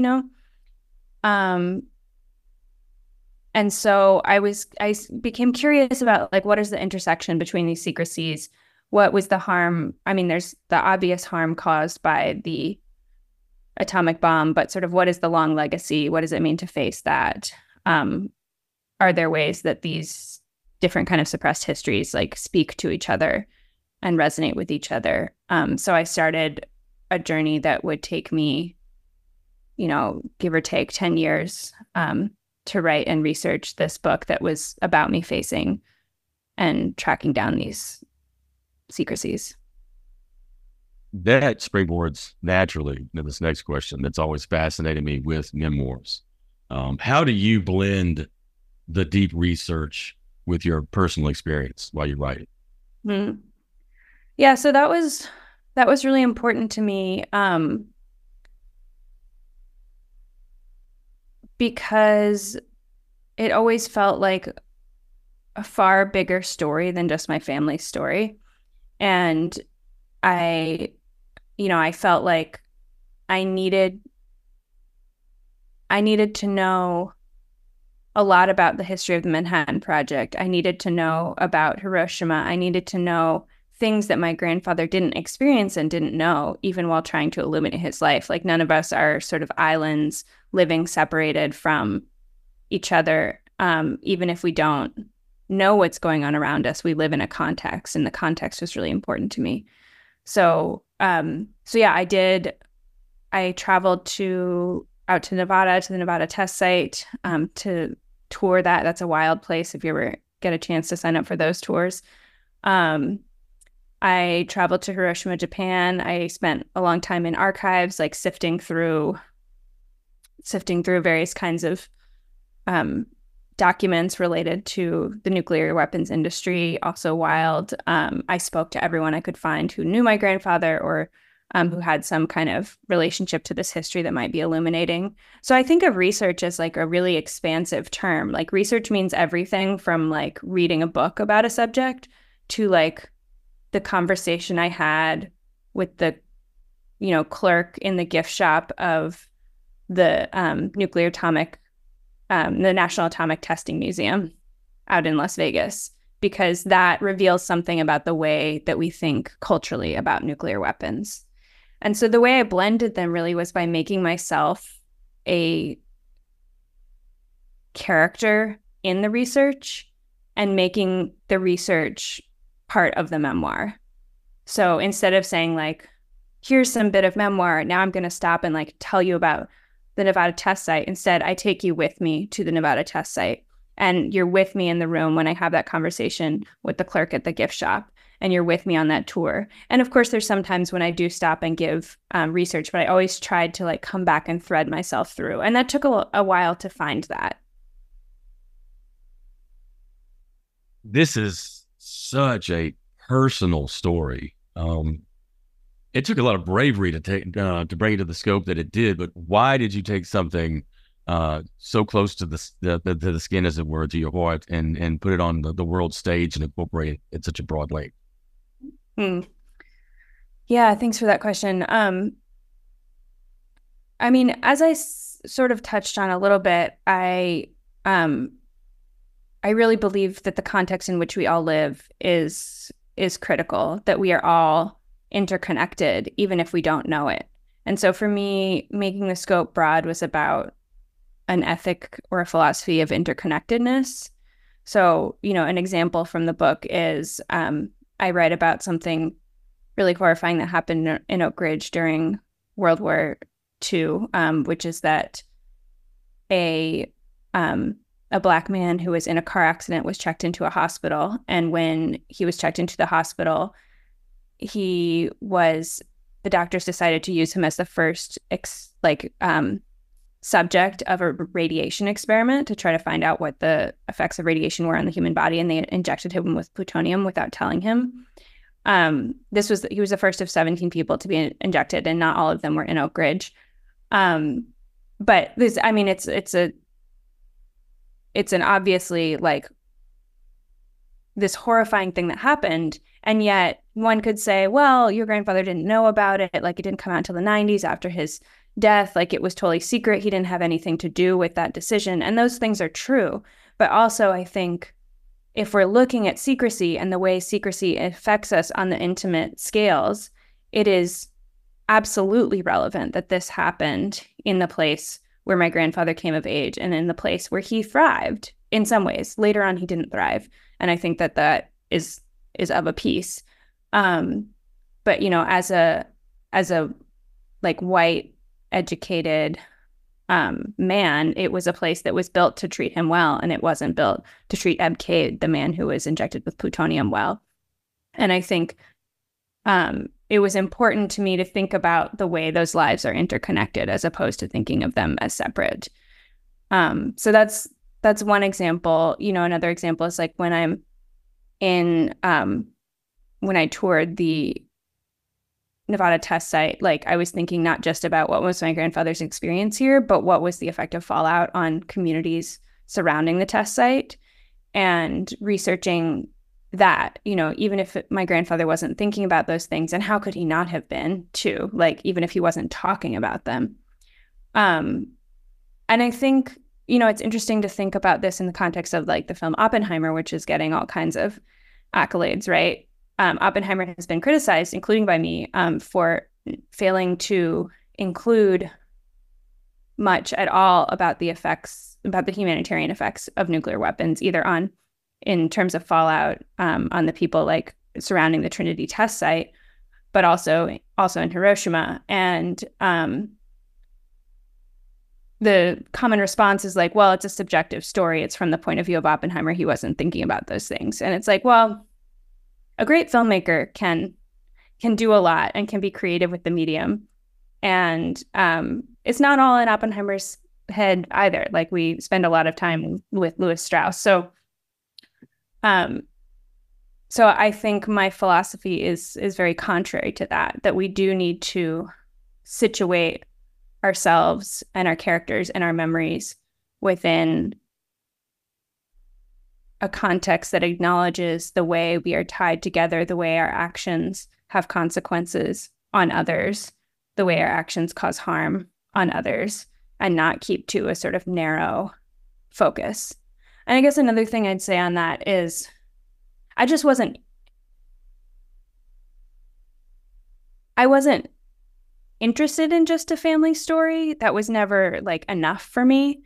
S6: And so I became curious about, like, what is the intersection between these secrecies? What was the harm? I mean, there's the obvious harm caused by the atomic bomb, but sort of what is the long legacy? What does it mean to face that? Are there ways that these different kind of suppressed histories, like, speak to each other and resonate with each other? So I started a journey that would take me, give or take 10 years to write and research this book that was about me facing and tracking down these secrecies.
S1: That springboards naturally to this next question that's always fascinated me with memoirs. How do you blend the deep research with your personal experience while you write it?
S6: Mm-hmm. Yeah, so that was really important to me, because it always felt like a far bigger story than just my family's story. And I felt like I needed to know a lot about the history of the Manhattan Project. I needed to know about Hiroshima. I needed to know things that my grandfather didn't experience and didn't know, even while trying to illuminate his life. Like, none of us are sort of islands living separated from each other. Even if we don't know what's going on around us, we live in a context, and the context was really important to me. So yeah, I traveled out to Nevada, to the Nevada test site, to tour that. That's a wild place if you ever get a chance to sign up for those tours. I traveled to Hiroshima, Japan. I spent a long time in archives, like sifting through various kinds of documents related to the nuclear weapons industry. Also wild. I spoke to everyone I could find who knew my grandfather or who had some kind of relationship to this history that might be illuminating. So I think of research as like a really expansive term. Like research means everything from like reading a book about a subject to like the conversation I had with the, clerk in the gift shop of the the National Atomic Testing Museum out in Las Vegas, because that reveals something about the way that we think culturally about nuclear weapons. And so the way I blended them really was by making myself a character in the research and making the research part of the memoir. So instead of saying like, here's some bit of memoir, now I'm going to stop and like tell you about the Nevada test site. Instead, I take you with me to the Nevada test site, and you're with me in the room when I have that conversation with the clerk at the gift shop, and you're with me on that tour. And of course, there's sometimes when I do stop and give research, but I always tried to like come back and thread myself through. And that took a while to find that.
S1: This is such a personal story. It took a lot of bravery to bring it to the scope that it did. But why did you take something so close to the skin, as it were, to your heart, and put it on the world stage and incorporate it in such a broad way?
S6: Yeah, thanks for that question. I mean, as I sort of touched on a little bit, I really believe that the context in which we all live is critical, that we are all interconnected, even if we don't know it. And so for me, making the scope broad was about an ethic or a philosophy of interconnectedness. So, an example from the book is I write about something really horrifying that happened in Oak Ridge during World War II, which is that a Black man who was in a car accident was checked into a hospital. And when he was checked into the hospital, the doctors decided to use him as the first subject of a radiation experiment to try to find out what the effects of radiation were on the human body, and they injected him with plutonium without telling him. He was the first of 17 people to be injected, and not all of them were in Oak Ridge. But this, I mean, it's an obviously like this horrifying thing that happened. And yet one could say, well, your grandfather didn't know about it. Like, it didn't come out until the 90s after his death. Like, it was totally secret. He didn't have anything to do with that decision. And those things are true. But also, I think if we're looking at secrecy and the way secrecy affects us on the intimate scales, it is absolutely relevant that this happened in the place where my grandfather came of age and in the place where he thrived in some ways. Later on, he didn't thrive. And I think that is of a piece. But, as a like white educated man, it was a place that was built to treat him well, and it wasn't built to treat Eb Cade, the man who was injected with plutonium, well. And I think it was important to me to think about the way those lives are interconnected as opposed to thinking of them as separate. So that's one example. Another example is like when I'm in when I toured the Nevada test site, like I was thinking not just about what was my grandfather's experience here, but what was the effect of fallout on communities surrounding the test site, and researching that, even if my grandfather wasn't thinking about those things, and how could he not have been too, like even if he wasn't talking about them. And I think, it's interesting to think about this in the context of like the film Oppenheimer, which is getting all kinds of accolades, right? Oppenheimer has been criticized, including by me, for failing to include much at all about the humanitarian effects of nuclear weapons, either in terms of fallout on the people like surrounding the Trinity test site, but also in Hiroshima. And the common response is like, well, it's a subjective story. It's from the point of view of Oppenheimer. He wasn't thinking about those things. And it's like, well, a great filmmaker can do a lot and can be creative with the medium. And it's not all in Oppenheimer's head either. Like, we spend a lot of time with Lewis Strauss. So So I think my philosophy is very contrary to that we do need to situate ourselves and our characters and our memories within a context that acknowledges the way we are tied together, the way our actions have consequences on others, the way our actions cause harm on others, and not keep to a sort of narrow focus. And I guess another thing I'd say on that is I wasn't interested in just a family story. That was never like enough for me.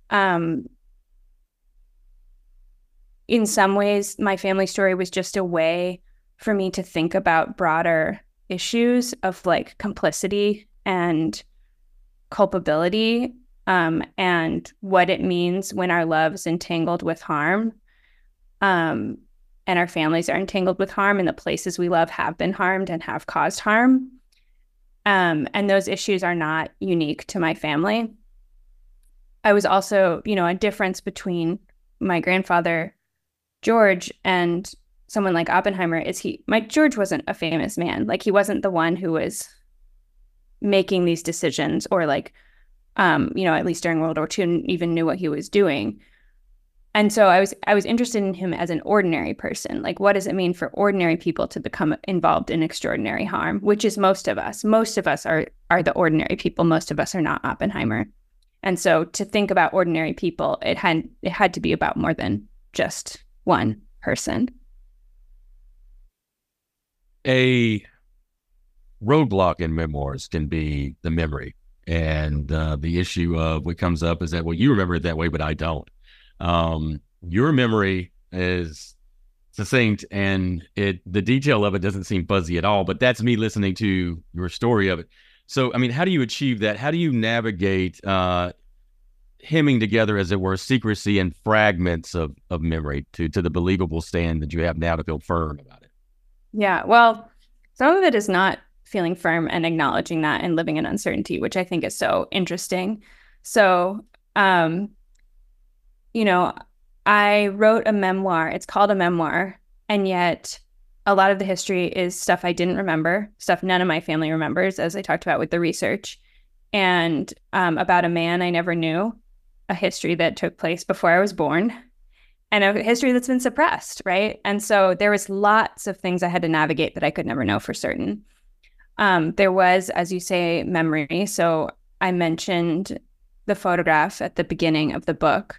S6: In some ways, my family story was just a way for me to think about broader issues of like complicity and culpability, and what it means when our love's entangled with harm, and our families are entangled with harm, and the places we love have been harmed and have caused harm. And those issues are not unique to my family. I was also, a difference between my grandfather, George, and someone like Oppenheimer is George wasn't a famous man. Like, he wasn't the one who was making these decisions, or like, at least during World War II, even knew what he was doing. And so I was interested in him as an ordinary person. Like, what does it mean for ordinary people to become involved in extraordinary harm, which is most of us. Most of us are the ordinary people. Most of us are not Oppenheimer. And so to think about ordinary people, it had to be about more than just one person.
S1: A roadblock in memoirs can be the memory. And the issue of what comes up is that, well, you remember it that way, but I don't. Your memory is succinct, and the detail of it doesn't seem fuzzy at all, but that's me listening to your story of it. So, I mean, how do you achieve that? How do you navigate hemming together, as it were, secrecy and fragments of memory to the believable stand that you have now to feel firm about it?
S6: Yeah, well, some of it is not feeling firm and acknowledging that and living in uncertainty, which I think is so interesting. So, I wrote a memoir. It's called a memoir, and yet a lot of the history is stuff I didn't remember, stuff none of my family remembers, as I talked about with the research, and about a man I never knew, a history that took place before I was born, and a history that's been suppressed, right? And so there was lots of things I had to navigate that I could never know for certain. There was, as you say, memory. So I mentioned the photograph at the beginning of the book.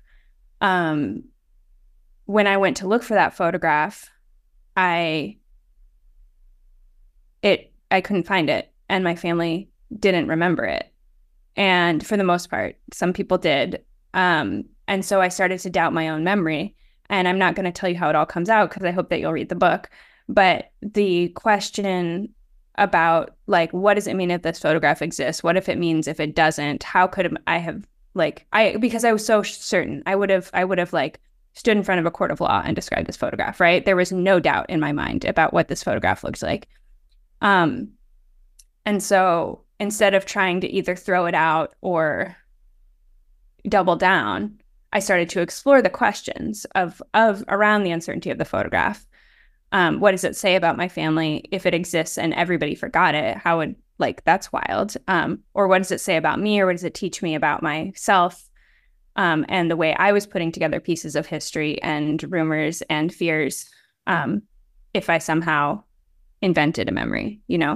S6: When I went to look for that photograph, I couldn't find it, and my family didn't remember it. And for the most part, some people did. And so I started to doubt my own memory. And I'm not going to tell you how it all comes out, because I hope that you'll read the book. But the question about, like, what does it mean if this photograph exists? What if it means if it doesn't? How could I have, because I was so certain, I would have like stood in front of a court of law and described this photograph, right? There was no doubt in my mind about what this photograph looks like. And so instead of trying to either throw it out or double down, I started to explore the questions of around the uncertainty of the photograph. What does it say about my family if it exists and everybody forgot it? How would, that's wild. Or what does it say about me, or what does it teach me about myself, and the way I was putting together pieces of history and rumors and fears, if I somehow invented a memory,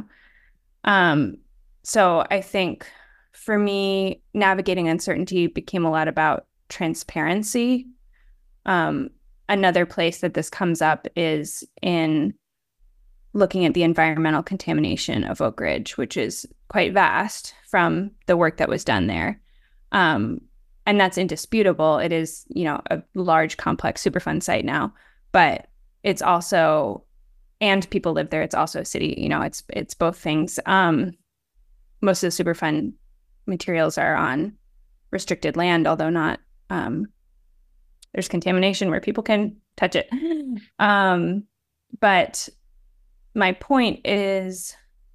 S6: So I think for me, navigating uncertainty became a lot about transparency. Another place that this comes up is in looking at the environmental contamination of Oak Ridge, which is quite vast from the work that was done there. And that's indisputable. It is, a large, complex Superfund site now, but it's also, and people live there. It's also a city, it's both things. Most of the Superfund materials are on restricted land, although not, there's contamination where people can touch it. But my point is,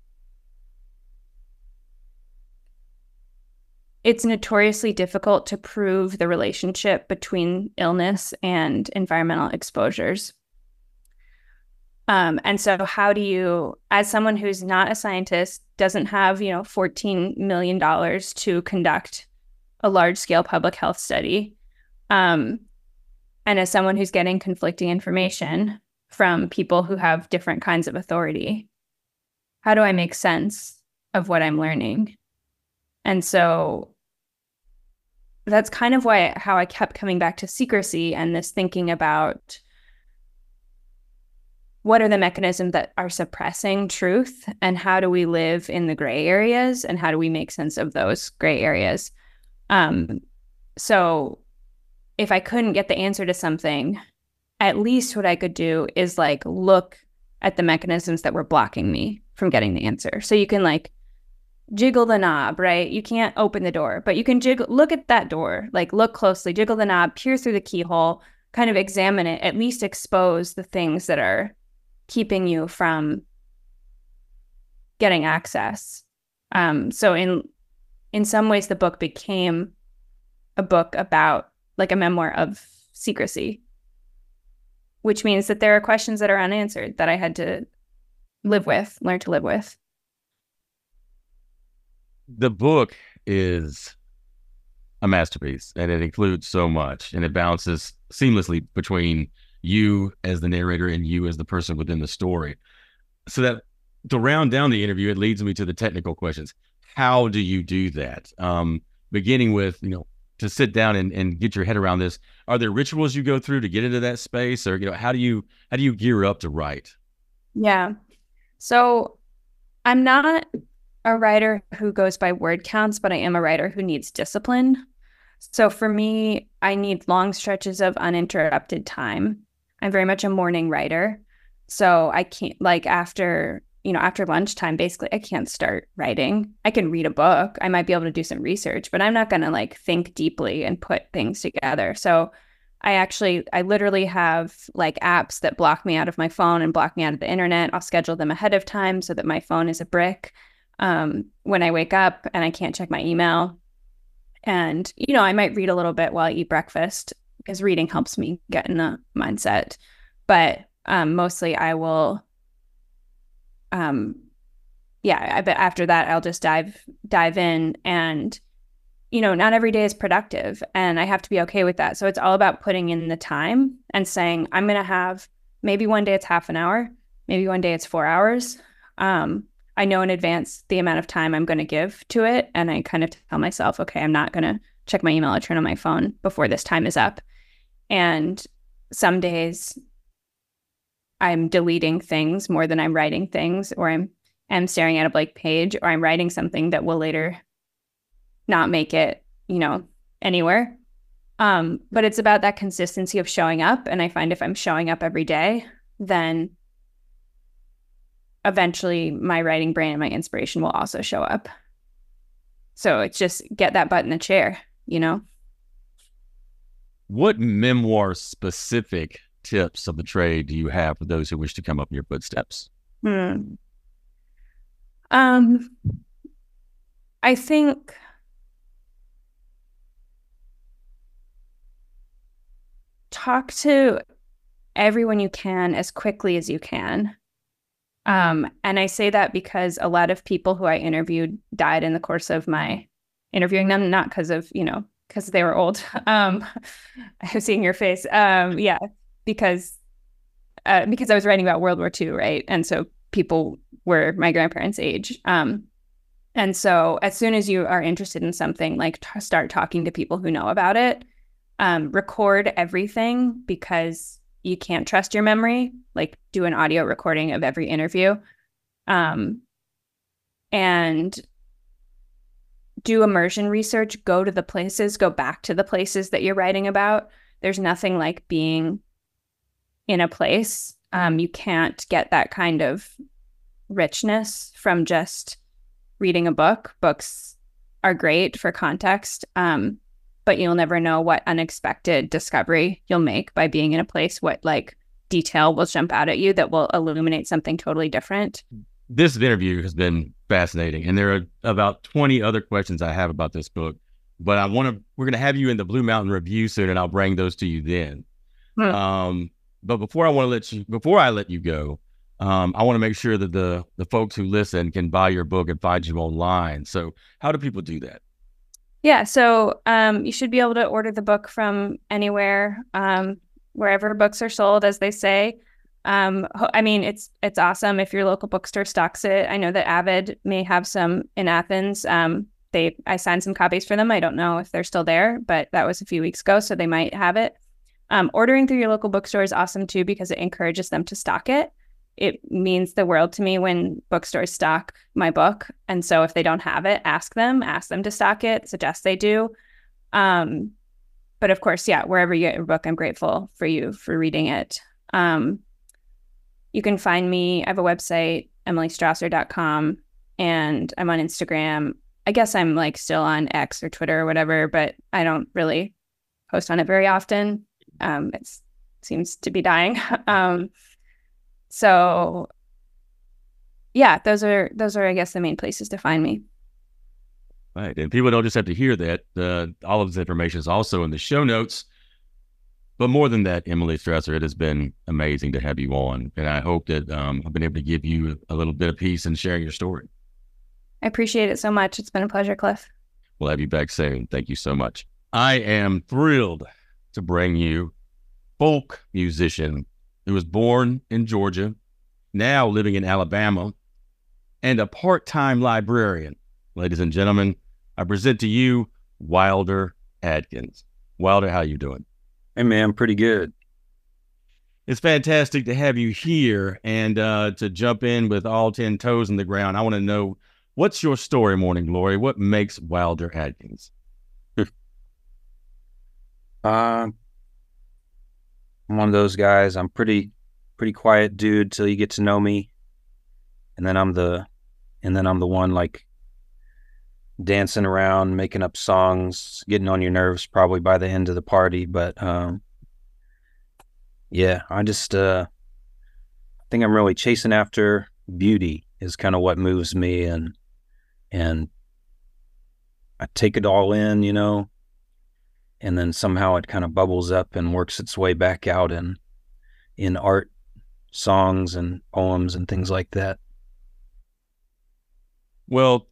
S6: it's notoriously difficult to prove the relationship between illness and environmental exposures. And so how do you, as someone who's not a scientist, doesn't have, $14 million to conduct a large scale public health study, and as someone who's getting conflicting information from people who have different kinds of authority, how do I make sense of what I'm learning? And so that's kind of how I kept coming back to secrecy and this thinking about what are the mechanisms that are suppressing truth, and how do we live in the gray areas, and how do we make sense of those gray areas? So if I couldn't get the answer to something, at least what I could do is like look at the mechanisms that were blocking me from getting the answer. So you can like jiggle the knob, right? You can't open the door, but you can look at that door, like look closely, jiggle the knob, peer through the keyhole, kind of examine it, at least expose the things that are keeping you from getting access. So in some ways, the book became a book about like a memoir of secrecy, which means that there are questions that are unanswered that I had to learn to live with.
S1: The book is a masterpiece, and it includes so much, and it bounces seamlessly between you as the narrator and you as the person within the story. So that to round down the interview, it leads me to the technical questions. How do you do that? Beginning with, to sit down and get your head around this, are there rituals you go through to get into that space, or, how do you gear up to write?
S6: Yeah. So I'm not a writer who goes by word counts, but I am a writer who needs discipline. So for me, I need long stretches of uninterrupted time. I'm very much a morning writer. So I can't, like after lunchtime, basically, I can't start writing. I can read a book. I might be able to do some research, but I'm not going to like think deeply and put things together. So I literally have like apps that block me out of my phone and block me out of the internet. I'll schedule them ahead of time so that my phone is a brick when I wake up and I can't check my email. And, I might read a little bit while I eat breakfast because reading helps me get in the mindset. But mostly I will, but after that, I'll just dive in, and, not every day is productive, and I have to be okay with that. So it's all about putting in the time and saying, I'm going to have, maybe one day it's half an hour, maybe one day it's 4 hours. I know in advance the amount of time I'm going to give to it. And I kind of tell myself, okay, I'm not going to check my email or turn on my phone before this time is up. And some days I'm deleting things more than I'm writing things, or I'm staring at a blank page, or I'm writing something that will later not make it, anywhere. But it's about that consistency of showing up. And I find if I'm showing up every day, then eventually my writing brain and my inspiration will also show up. So it's just get that butt in the chair,
S1: What memoir specific tips of the trade do you have for those who wish to come up in your footsteps?
S6: I think talk to everyone you can as quickly as you can. And I say that because a lot of people who I interviewed died in the course of my interviewing them, not because of, because they were old. I'm seeing your face. Because I was writing about World War II, right? And so people were my grandparents' age. And so as soon as you are interested in something, like start talking to people who know about it. Record everything, because you can't trust your memory. Like do an audio recording of every interview. And do immersion research, go back to the places that you're writing about. There's nothing like being in a place. You can't get that kind of richness from just reading a book. Books are great for context, but you'll never know what unexpected discovery you'll make by being in a place, what like detail will jump out at you that will illuminate something totally different.
S1: This interview has been fascinating, and there are about 20 other questions I have about this book, but we're going to have you in the Blue Mountain Review soon, and I'll bring those to you then. But before I let you go, I want to make sure that the folks who listen can buy your book and find you online. So how do people do that?
S6: Yeah, so you should be able to order the book from anywhere, wherever books are sold, as they say. I mean, it's awesome if your local bookstore stocks it. I know that Avid may have some in Athens. I signed some copies for them. I don't know if they're still there, but that was a few weeks ago, so they might have it. Ordering through your local bookstore is awesome too, because it encourages them to stock it. It means the world to me when bookstores stock my book. And so if they don't have it, ask them to stock it, suggest they do. But of course, yeah, wherever you get your book, I'm grateful for you for reading it. You can find me. I have a website, emilystrasser.com, and I'm on Instagram. I guess I'm like still on X or Twitter or whatever, but I don't really post on it very often. It seems to be dying. So yeah, those are, I guess, the main places to find me.
S1: Right. And people don't just have to hear that. All of this information is also in the show notes. But more than that, Emily Strasser, it has been amazing to have you on. And I hope that I've been able to give you a little bit of peace in sharing your story.
S6: I appreciate it so much. It's been a pleasure, Cliff.
S1: We'll have you back soon. Thank you so much. I am thrilled to bring you folk musician who was born in Georgia, now living in Alabama, and a part-time librarian. Ladies and gentlemen, I present to you Wilder Adkins. Wilder, how you doing?
S7: Hey, man, pretty good.
S1: It's fantastic to have you here and to jump in with all 10 toes in the ground. I want to know, what's your story, Morning Glory? What makes Wilder Adkins?
S7: I'm one of those guys. I'm pretty quiet dude till you get to know me, and then I'm the one like dancing around, making up songs, getting on your nerves probably by the end of the party. But yeah, I just think I'm really chasing after beauty is kind of what moves me, and I take it all in, you know, and then somehow it kind of bubbles up and works its way back out in art, songs and poems and things like that.
S1: Well,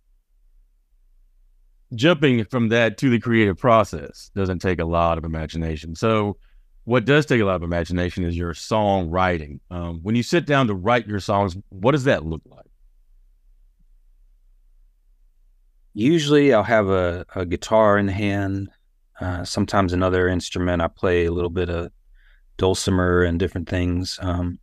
S1: jumping from that to the creative process doesn't take a lot of imagination. So what does take a lot of imagination is your songwriting. When you sit down to write your songs, what does that look like?
S7: Usually I'll have a guitar in hand, sometimes another instrument. I play a little bit of dulcimer and different things.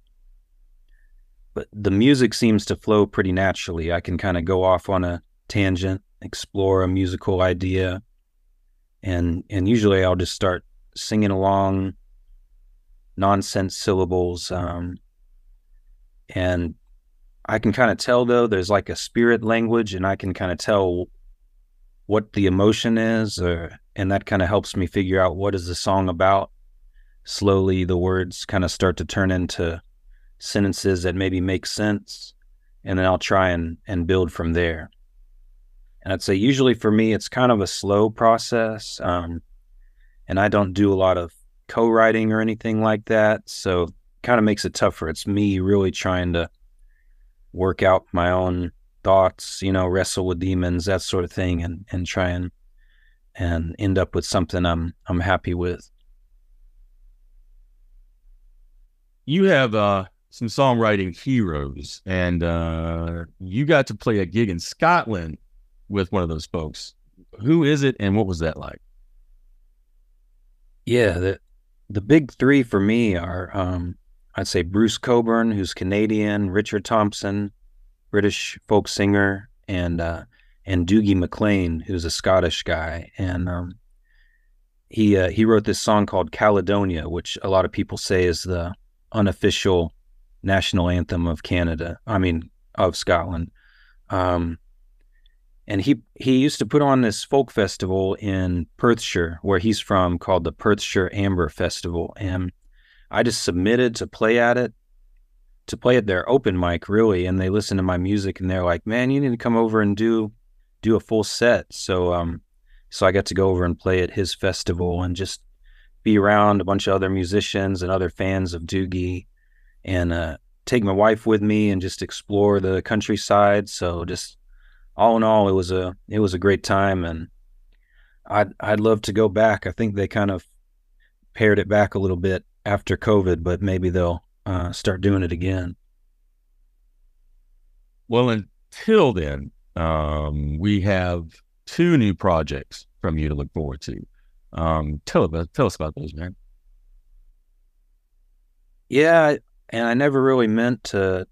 S7: But the music seems to flow pretty naturally. I can kind of go off on a tangent, explore a musical idea, and usually I'll just start singing along, nonsense syllables, and I can kind of tell, though, there's like a spirit language, and I can kind of tell what the emotion is, and that kind of helps me figure out what is the song about. Slowly the words kind of start to turn into sentences that maybe make sense, and then I'll try and build from there. And I'd say usually for me, it's kind of a slow process. And I don't do a lot of co-writing or anything like that. So it kind of makes it tougher. It's me really trying to work out my own thoughts, you know, wrestle with demons, that sort of thing, and try and end up with something I'm happy with.
S1: You have some songwriting heroes, and you got to play a gig in Scotland with one of those folks. Who is it, and what was that like?
S7: Yeah, the big three for me are, I'd say Bruce Cockburn, who's Canadian, Richard Thompson, British folk singer, and Dougie MacLean, who's a Scottish guy. And he wrote this song called Caledonia, which a lot of people say is the unofficial national anthem of of Scotland. And he used to put on this folk festival in Perthshire, where he's from, called the Perthshire Amber Festival. And I just submitted to play at their open mic, really. And they listened to my music, and they're like, man, you need to come over and do a full set. So I got to go over and play at his festival and just be around a bunch of other musicians and other fans of Dougie. And take my wife with me and just explore the countryside. So just all in all, it was a great time, and I'd love to go back. I think they kind of pared it back a little bit after COVID, but maybe they'll start doing it again.
S1: Well, until then, we have 2 new projects from you to look forward to. Tell us about those, man.
S7: Yeah, and I never really meant to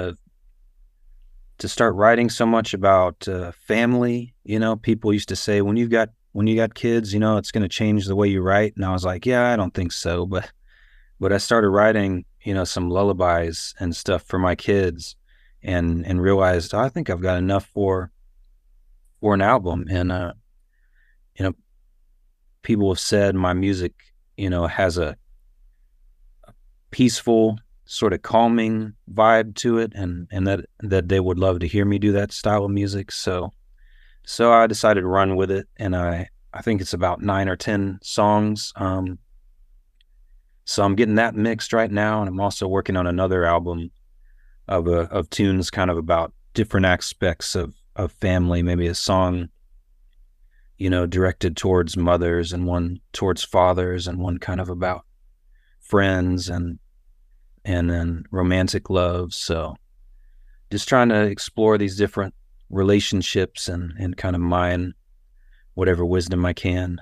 S7: start writing so much about family. You know, people used to say when you got kids, you know, it's going to change the way you write, and I was like, yeah, I don't think so. But I started writing, you know, some lullabies and stuff for my kids, and realized, I think I've got enough for an album. And you know, people have said my music, you know, has a peaceful, sort of calming vibe to it, and that they would love to hear me do that style of music. So I decided to run with it, and I think it's about 9 or 10 songs. So I'm getting that mixed right now, and I'm also working on another album of tunes kind of about different aspects of family, maybe a song, you know, directed towards mothers, and one towards fathers, and one kind of about friends, and then romantic love. So just trying to explore these different relationships and kind of mine whatever wisdom I can.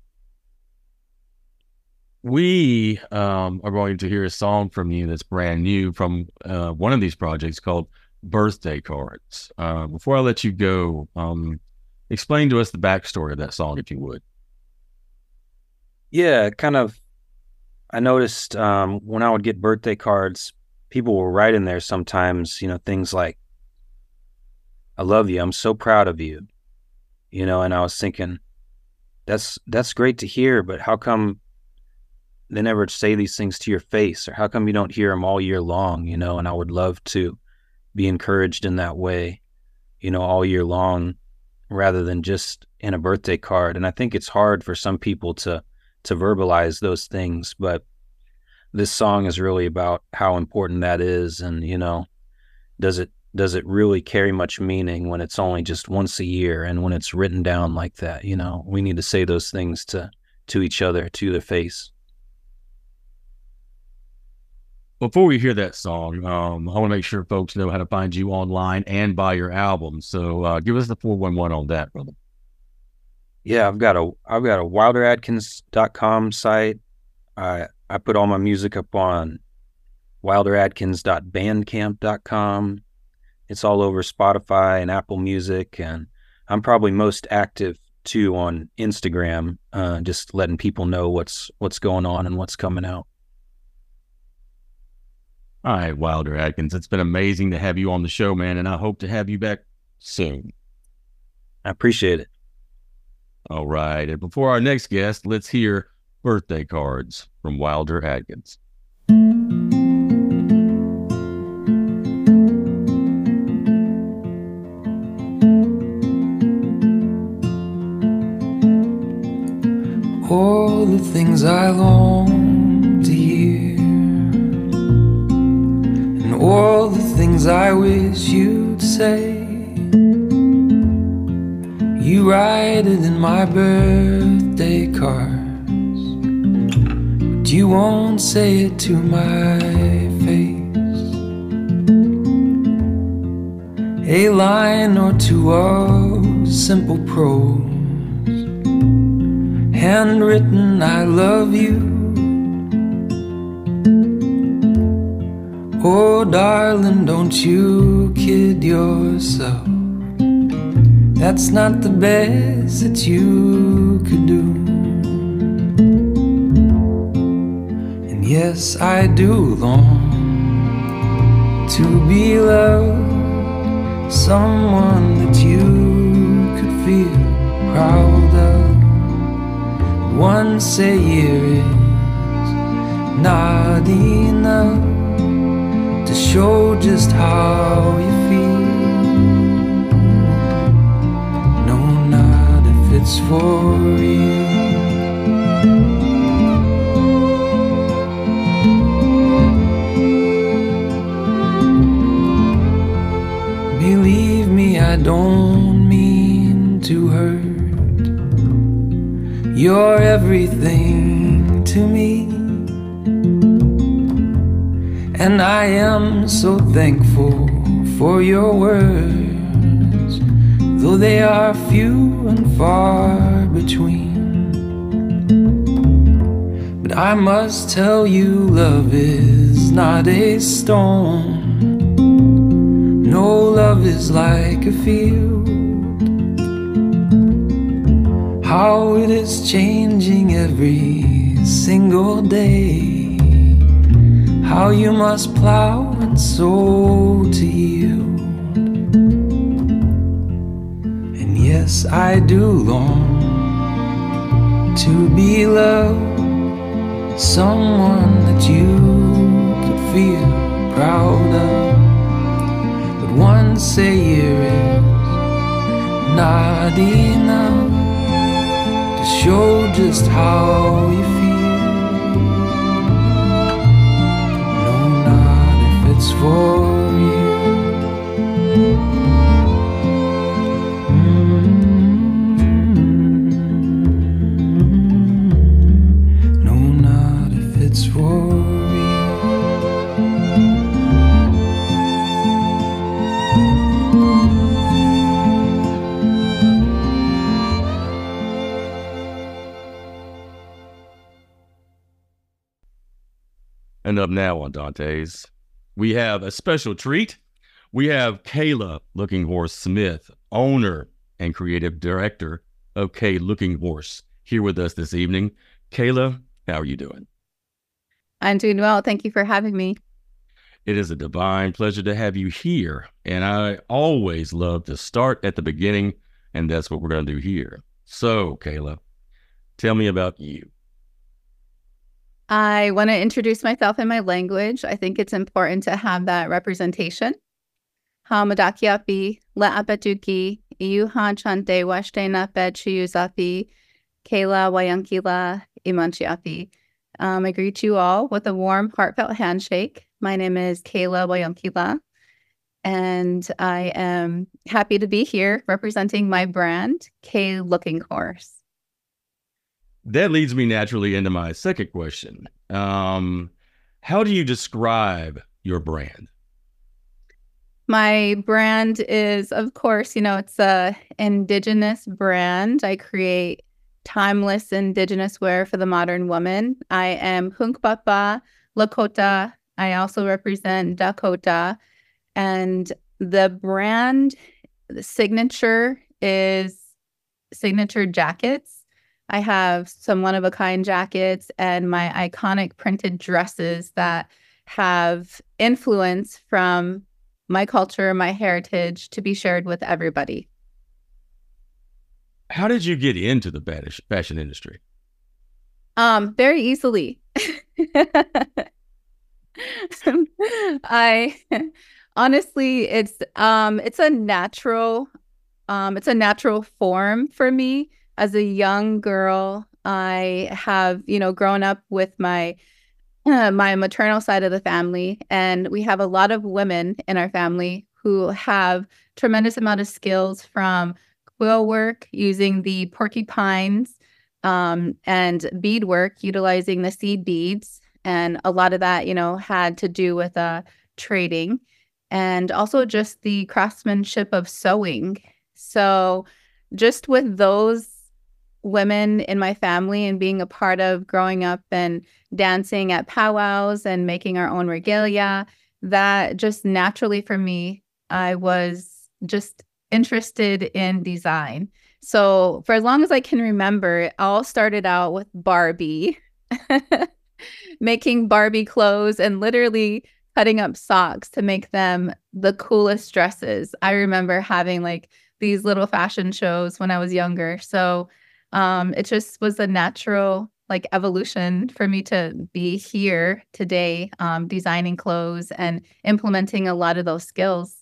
S1: We are going to hear a song from you that's brand new from one of these projects called Birthday Cards. Before I let you go, explain to us the backstory of that song, if you would.
S7: Yeah, kind of. I noticed when I would get birthday cards, people will write in there sometimes, you know, things like, I love you, I'm so proud of you, you know, and I was thinking, that's great to hear, but how come they never say these things to your face? Or how come you don't hear them all year long, you know? And I would love to be encouraged in that way, you know, all year long, rather than just in a birthday card. And I think it's hard for some people to verbalize those things, but this song is really about how important that is. And, you know, does it really carry much meaning when it's only just once a year, and when it's written down like that? You know, we need to say those things to each other, to their face.
S1: Before we hear that song, I want to make sure folks know how to find you online and buy your album. So give us the 411 on that, brother.
S7: Yeah, I've got a wilderadkins.com site. I put all my music up on wilderadkins.bandcamp.com. It's all over Spotify and Apple Music, and I'm probably most active too on Instagram, just letting people know what's going on and what's coming out.
S1: All right, Wilder Adkins, it's been amazing to have you on the show, man, and I hope to have you back soon.
S7: I appreciate it.
S1: All right, and before our next guest, let's hear Birthday Cards from Wilder Adkins.
S8: All the things I long to hear, and all the things I wish you'd say, you write it in my birthday cards, but you won't say it to my face. A line or two of simple prose, handwritten, I love you. Oh, darling, don't you kid yourself. That's not the best that you could do. And yes, I do long to be loved, someone that you could feel proud of. Once a year is not enough to show just how you feel. No, not if it's for you. everything to me. And I am so thankful for your words, though they are few and far between. But I must tell you, love is not a stone. No, love is like a field, how it is changing every single day, how you must plow and sow to yield. And yes, I do long to be loved, someone that you could feel proud of. But once a year is not enough to show just how you feel. No, not if it's for you. No, not if it's for you.
S1: And up now on Dante's, we have a special treat. We have Kayla Looking Horse Smith, owner and creative director of K Looking Horse, here with us this evening. Kayla, how are you doing?
S6: I'm doing well. Thank you for having me.
S1: It is a divine pleasure to have you here. And I always love to start at the beginning, and that's what we're going to do here. So, Kayla, tell me about you.
S6: I want to introduce myself in my language. I think it's important to have that representation. Hamadakiapi, La'apetuki, Iuhan Chante, Washtenapet, Chiyuzapi, Kayla Wayankila, Imanchiapi. I greet you all with a warm, heartfelt handshake. My name is Kayla Wayankila, and I am happy to be here representing my brand, K Looking Horse.
S1: That leads me naturally into my second question. How do you describe your brand?
S6: My brand is, of course, it's a indigenous brand. I create timeless indigenous wear for the modern woman. I am Hunkpapa Lakota. I also represent Dakota. And the brand signature is signature jackets. I have some one-of-a-kind jackets and my iconic printed dresses that have influence from my culture, my heritage, to be shared with everybody.
S1: How did you get into the fashion industry?
S6: Very easily. I honestly, it's a natural form for me. As a young girl, I have, grown up with my maternal side of the family, and we have a lot of women in our family who have tremendous amount of skills from quill work using the porcupines and beadwork utilizing the seed beads. And a lot of that, had to do with trading and also just the craftsmanship of sewing. So just with those women in my family and being a part of growing up and dancing at powwows and making our own regalia, that just naturally for me, I was just interested in design. So for as long as I can remember, it all started out with Barbie, making Barbie clothes and literally cutting up socks to make them the coolest dresses. I remember having like these little fashion shows when I was younger. So it just was a natural evolution for me to be here today, designing clothes and implementing a lot of those skills.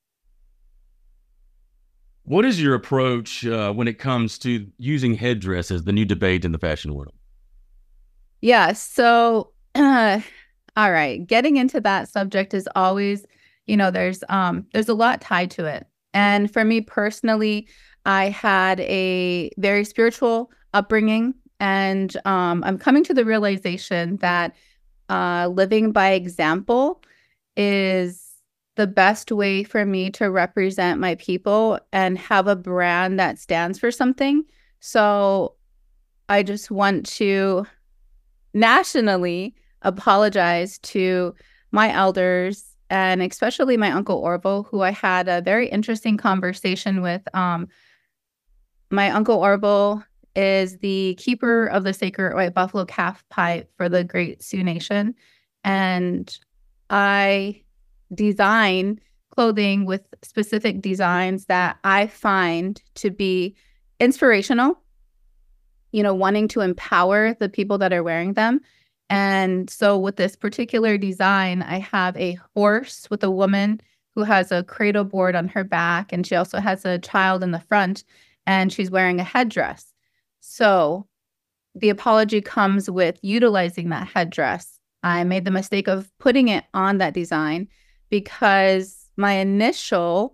S1: What is your approach when it comes to using headdresses, the new debate in the fashion world?
S6: Yeah. So, all right. Getting into that subject is always, there's a lot tied to it. And for me personally, I had a very spiritual upbringing. And I'm coming to the realization that living by example is the best way for me to represent my people and have a brand that stands for something. So I just want to nationally apologize to my elders and especially my Uncle Orville, who I had a very interesting conversation with. My Uncle Orville is the keeper of the sacred white buffalo calf pipe for the Great Sioux Nation. And I design clothing with specific designs that I find to be inspirational, wanting to empower the people that are wearing them. And so with this particular design, I have a horse with a woman who has a cradle board on her back, and she also has a child in the front, and she's wearing a headdress. So the apology comes with utilizing that headdress. I made the mistake of putting it on that design because my initial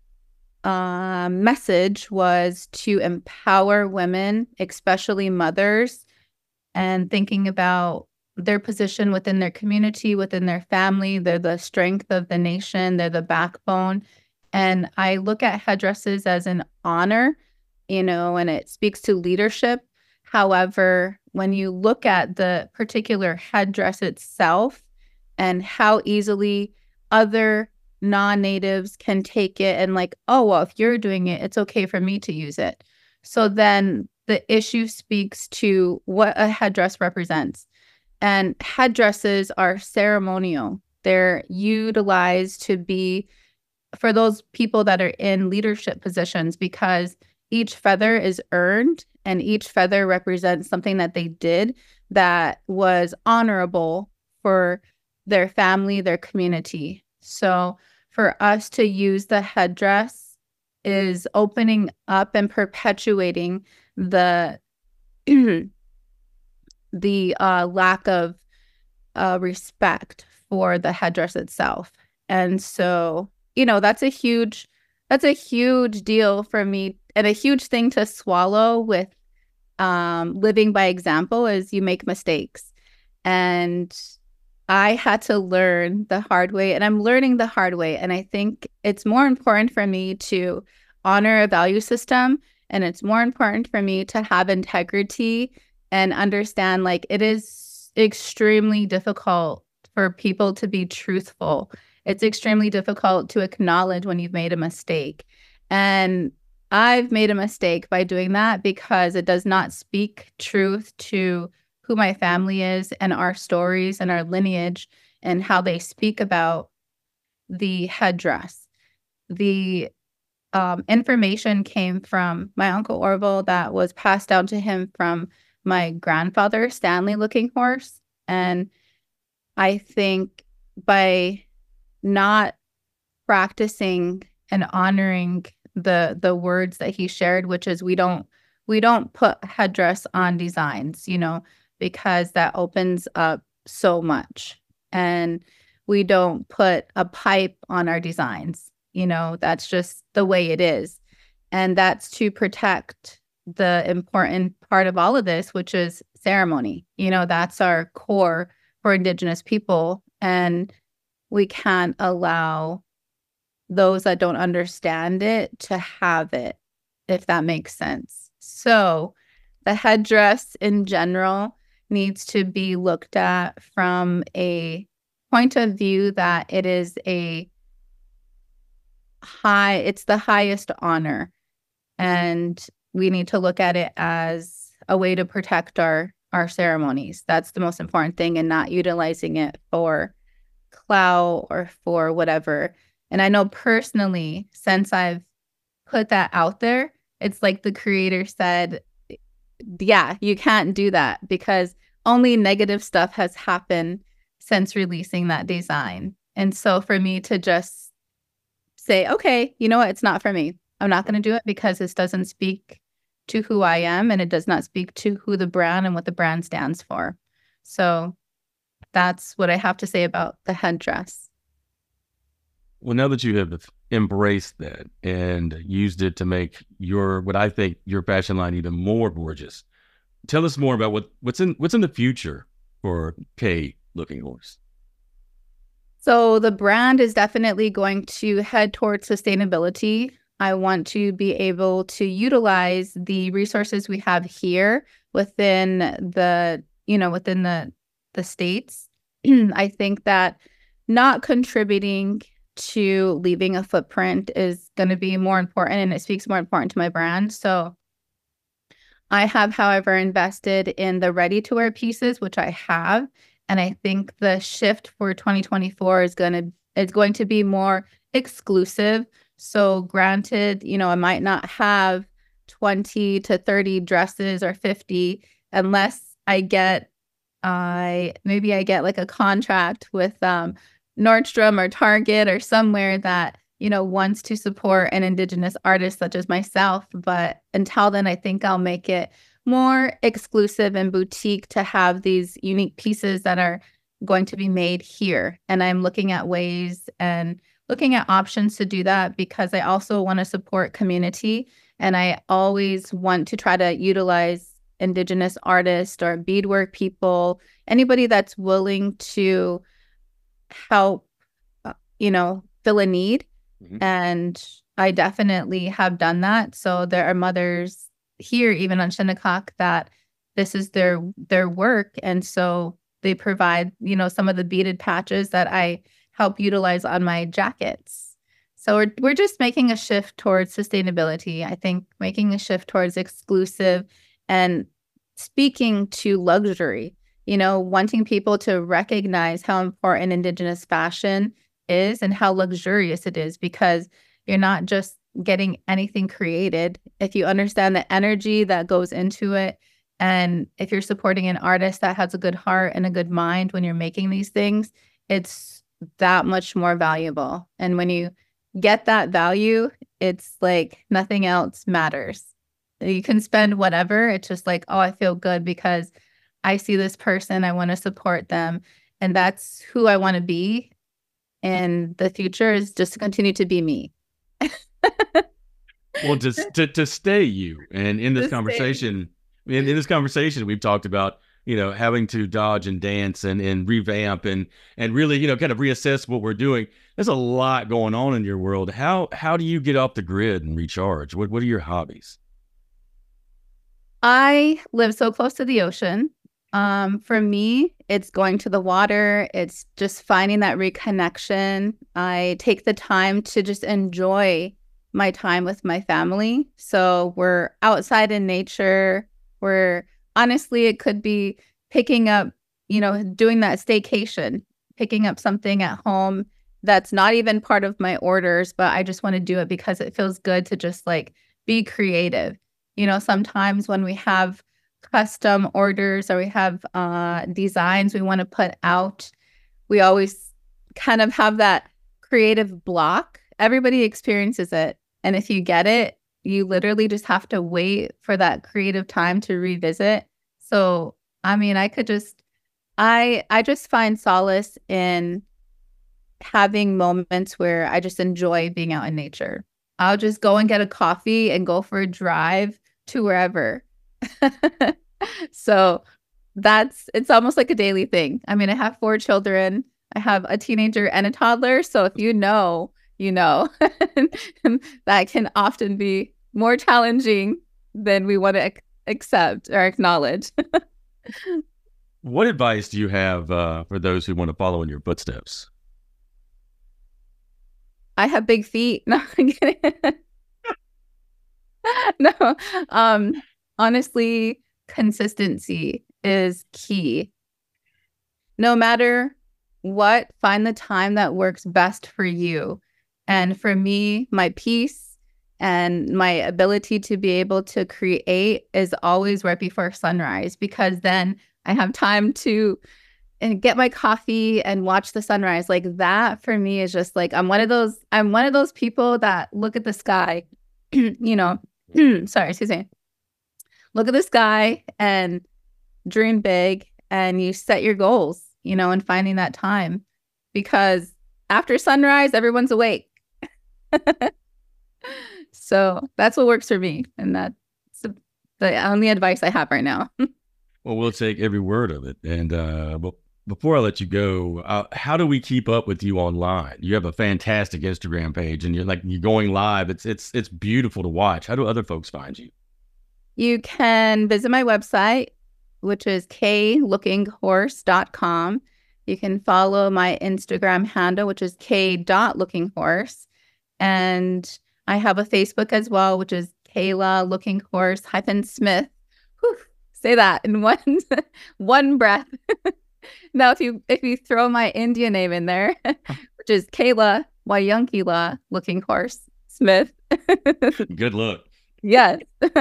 S6: message was to empower women, especially mothers, and thinking about their position within their community, within their family. They're the strength of the nation. They're the backbone. And I look at headdresses as an honor, and it speaks to leadership. However, when you look at the particular headdress itself and how easily other non-natives can take it and oh, well, if you're doing it, it's okay for me to use it. So then the issue speaks to what a headdress represents. And headdresses are ceremonial. They're utilized to be for those people that are in leadership positions because each feather is earned and each feather represents something that they did that was honorable for their family, their community. So for us to use the headdress is opening up and perpetuating the lack of respect for the headdress itself. And so, that's a huge deal for me and a huge thing to swallow with living by example is you make mistakes. And I had to learn the hard way, and I'm learning the hard way. And I think it's more important for me to honor a value system, and it's more important for me to have integrity and understand it is extremely difficult for people to be truthful. It's extremely difficult to acknowledge when you've made a mistake. And I've made a mistake by doing that because it does not speak truth to who my family is and our stories and our lineage and how they speak about the headdress. The information came from my Uncle Orville that was passed down to him from my grandfather, Stanley Looking Horse. And I think by not practicing and honoring the words that he shared, which is we don't put headdress on designs, because that opens up so much. And we don't put a pipe on our designs. That's just the way it is. And that's to protect the important part of all of this, which is ceremony. That's our core for Indigenous people. And we can't allow those that don't understand it to have it, if that makes sense. So the headdress in general needs to be looked at from a point of view that it is it's the highest honor. And we need to look at it as a way to protect our ceremonies. That's the most important thing, and not utilizing it for clout or for whatever. And I know personally, since I've put that out there, it's like the creator said, yeah, you can't do that because only negative stuff has happened since releasing that design. And so for me to just say, okay, you know what? It's not for me. I'm not going to do it because this doesn't speak to who I am, and it does not speak to who the brand and what the brand stands for. So that's what I have to say about the headdress.
S1: Well, now that you have embraced that and used it to make what I think your fashion line even more gorgeous, tell us more about what's in the future for K Looking Horse.
S6: So the brand is definitely going to head towards sustainability. I want to be able to utilize the resources we have here within the states. I think that not contributing to leaving a footprint is going to be more important, and it speaks more important to my brand. So I have, however, invested in the ready-to-wear pieces, which I have, and I think the shift for 2024 is going to be more exclusive. So granted, I might not have 20 to 30 dresses or 50 unless I get like a contract with Nordstrom or Target or somewhere that, wants to support an Indigenous artist such as myself. But until then, I think I'll make it more exclusive and boutique to have these unique pieces that are going to be made here. And I'm looking at ways and looking at options to do that because I also want to support community. And I always want to try to utilize Indigenous artists or beadwork people, anybody that's willing to help, fill a need. Mm-hmm. And I definitely have done that. So there are mothers here, even on Shinnecock, that this is their work. And so they provide, some of the beaded patches that I help utilize on my jackets. So we're just making a shift towards sustainability. I think making a shift towards exclusive and speaking to luxury, wanting people to recognize how important Indigenous fashion is and how luxurious it is, because you're not just getting anything created. If you understand the energy that goes into it, and if you're supporting an artist that has a good heart and a good mind when you're making these things, it's that much more valuable. And when you get that value, it's like nothing else matters. You can spend whatever. It's just like, oh, I feel good because I see this person. I want to support them. And that's who I want to be. And the future is just to continue to be me.
S1: Well, just to stay you. And in this conversation, we've talked about, having to dodge and dance and revamp and really, kind of reassess what we're doing. There's a lot going on in your world. How do you get off the grid and recharge? What are your hobbies?
S6: I live so close to the ocean. For me, it's going to the water. It's just finding that reconnection. I take the time to just enjoy my time with my family. So we're outside in nature. Honestly, it could be picking up, doing that staycation, picking up something at home that's not even part of my orders, but I just want to do it because it feels good to just like be creative. Sometimes when we have custom orders or we have designs we want to put out, we always kind of have that creative block. Everybody experiences it. And if you get it, you literally just have to wait for that creative time to revisit. So, I just find solace in having moments where I just enjoy being out in nature. I'll just go and get a coffee and go for a drive to wherever. So it's almost like a daily thing. I have 4 children. I have a teenager and a toddler. So if you know, that can often be more challenging than we want to accept or acknowledge.
S1: What advice do you have for those who want to follow in your footsteps?
S6: I have big feet. No, I'm kidding. No, honestly, consistency is key. No matter what, find the time that works best for you. And for me, my peace and my ability to be able to create is always right before sunrise, because then I have time to get my coffee and watch the sunrise. Like that for me is just like, I'm one of those people that look at the sky, sorry, excuse me. Look at the sky and dream big, and you set your goals, and finding that time, because after sunrise, everyone's awake. So that's what works for me. And the only advice I have right now.
S1: Well, we'll take every word of it. And but before I let you go, how do we keep up with you online? You have a fantastic Instagram page, and you're going live. It's beautiful to watch. How do other folks find you?
S6: You can visit my website, which is klookinghorse.com. You can follow my Instagram handle, which is k.lookinghorse. And I have a Facebook as well, which is Kayla Looking Horse -Smith. Whew, say that in one breath. Now, if you throw my Indian name in there, which is Kayla Wayankila Looking Horse Smith.
S1: Good luck.
S6: Yes.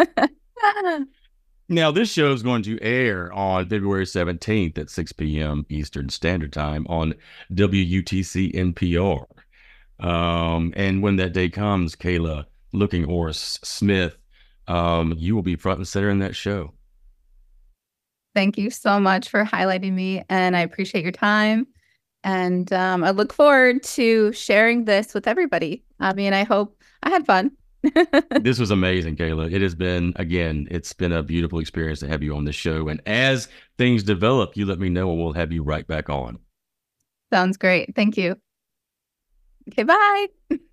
S1: Now, this show is going to air on February 17th at 6 p.m. Eastern Standard Time on WUTC NPR. And when that day comes, Kayla Looking Horse Smith, you will be front and center in that show.
S6: Thank you so much for highlighting me, and I appreciate your time. And I look forward to sharing this with everybody. I mean, I hope I had fun.
S1: This was amazing, Kayla. It has been, again, it's been a beautiful experience to have you on this show. And as things develop, you let me know and we'll have you right back on.
S6: Sounds great. Thank you. Okay, bye.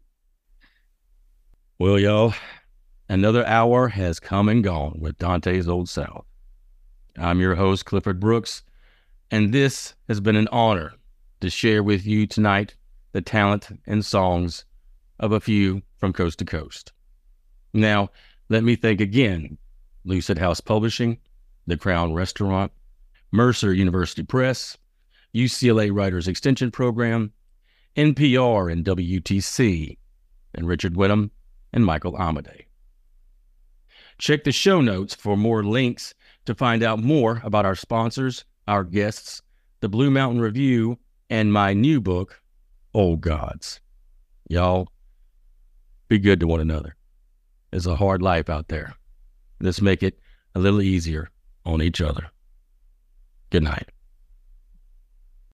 S1: Well, y'all, another hour has come and gone with Dante's Old South. I'm your host, Clifford Brooks, and this has been an honor to share with you tonight the talent and songs of a few from coast to coast. Now, let me thank again Lucid House Publishing, The Crown Restaurant, Mercer University Press, UCLA Writers Extension Program, NPR and WTC, and Richard Whittam and Michael Amadei. Check the show notes for more links to find out more about our sponsors, our guests, the Blue Mountain Review, and my new book, Old Gods. Y'all, be good to one another. It's a hard life out there. Let's make it a little easier on each other. Good night.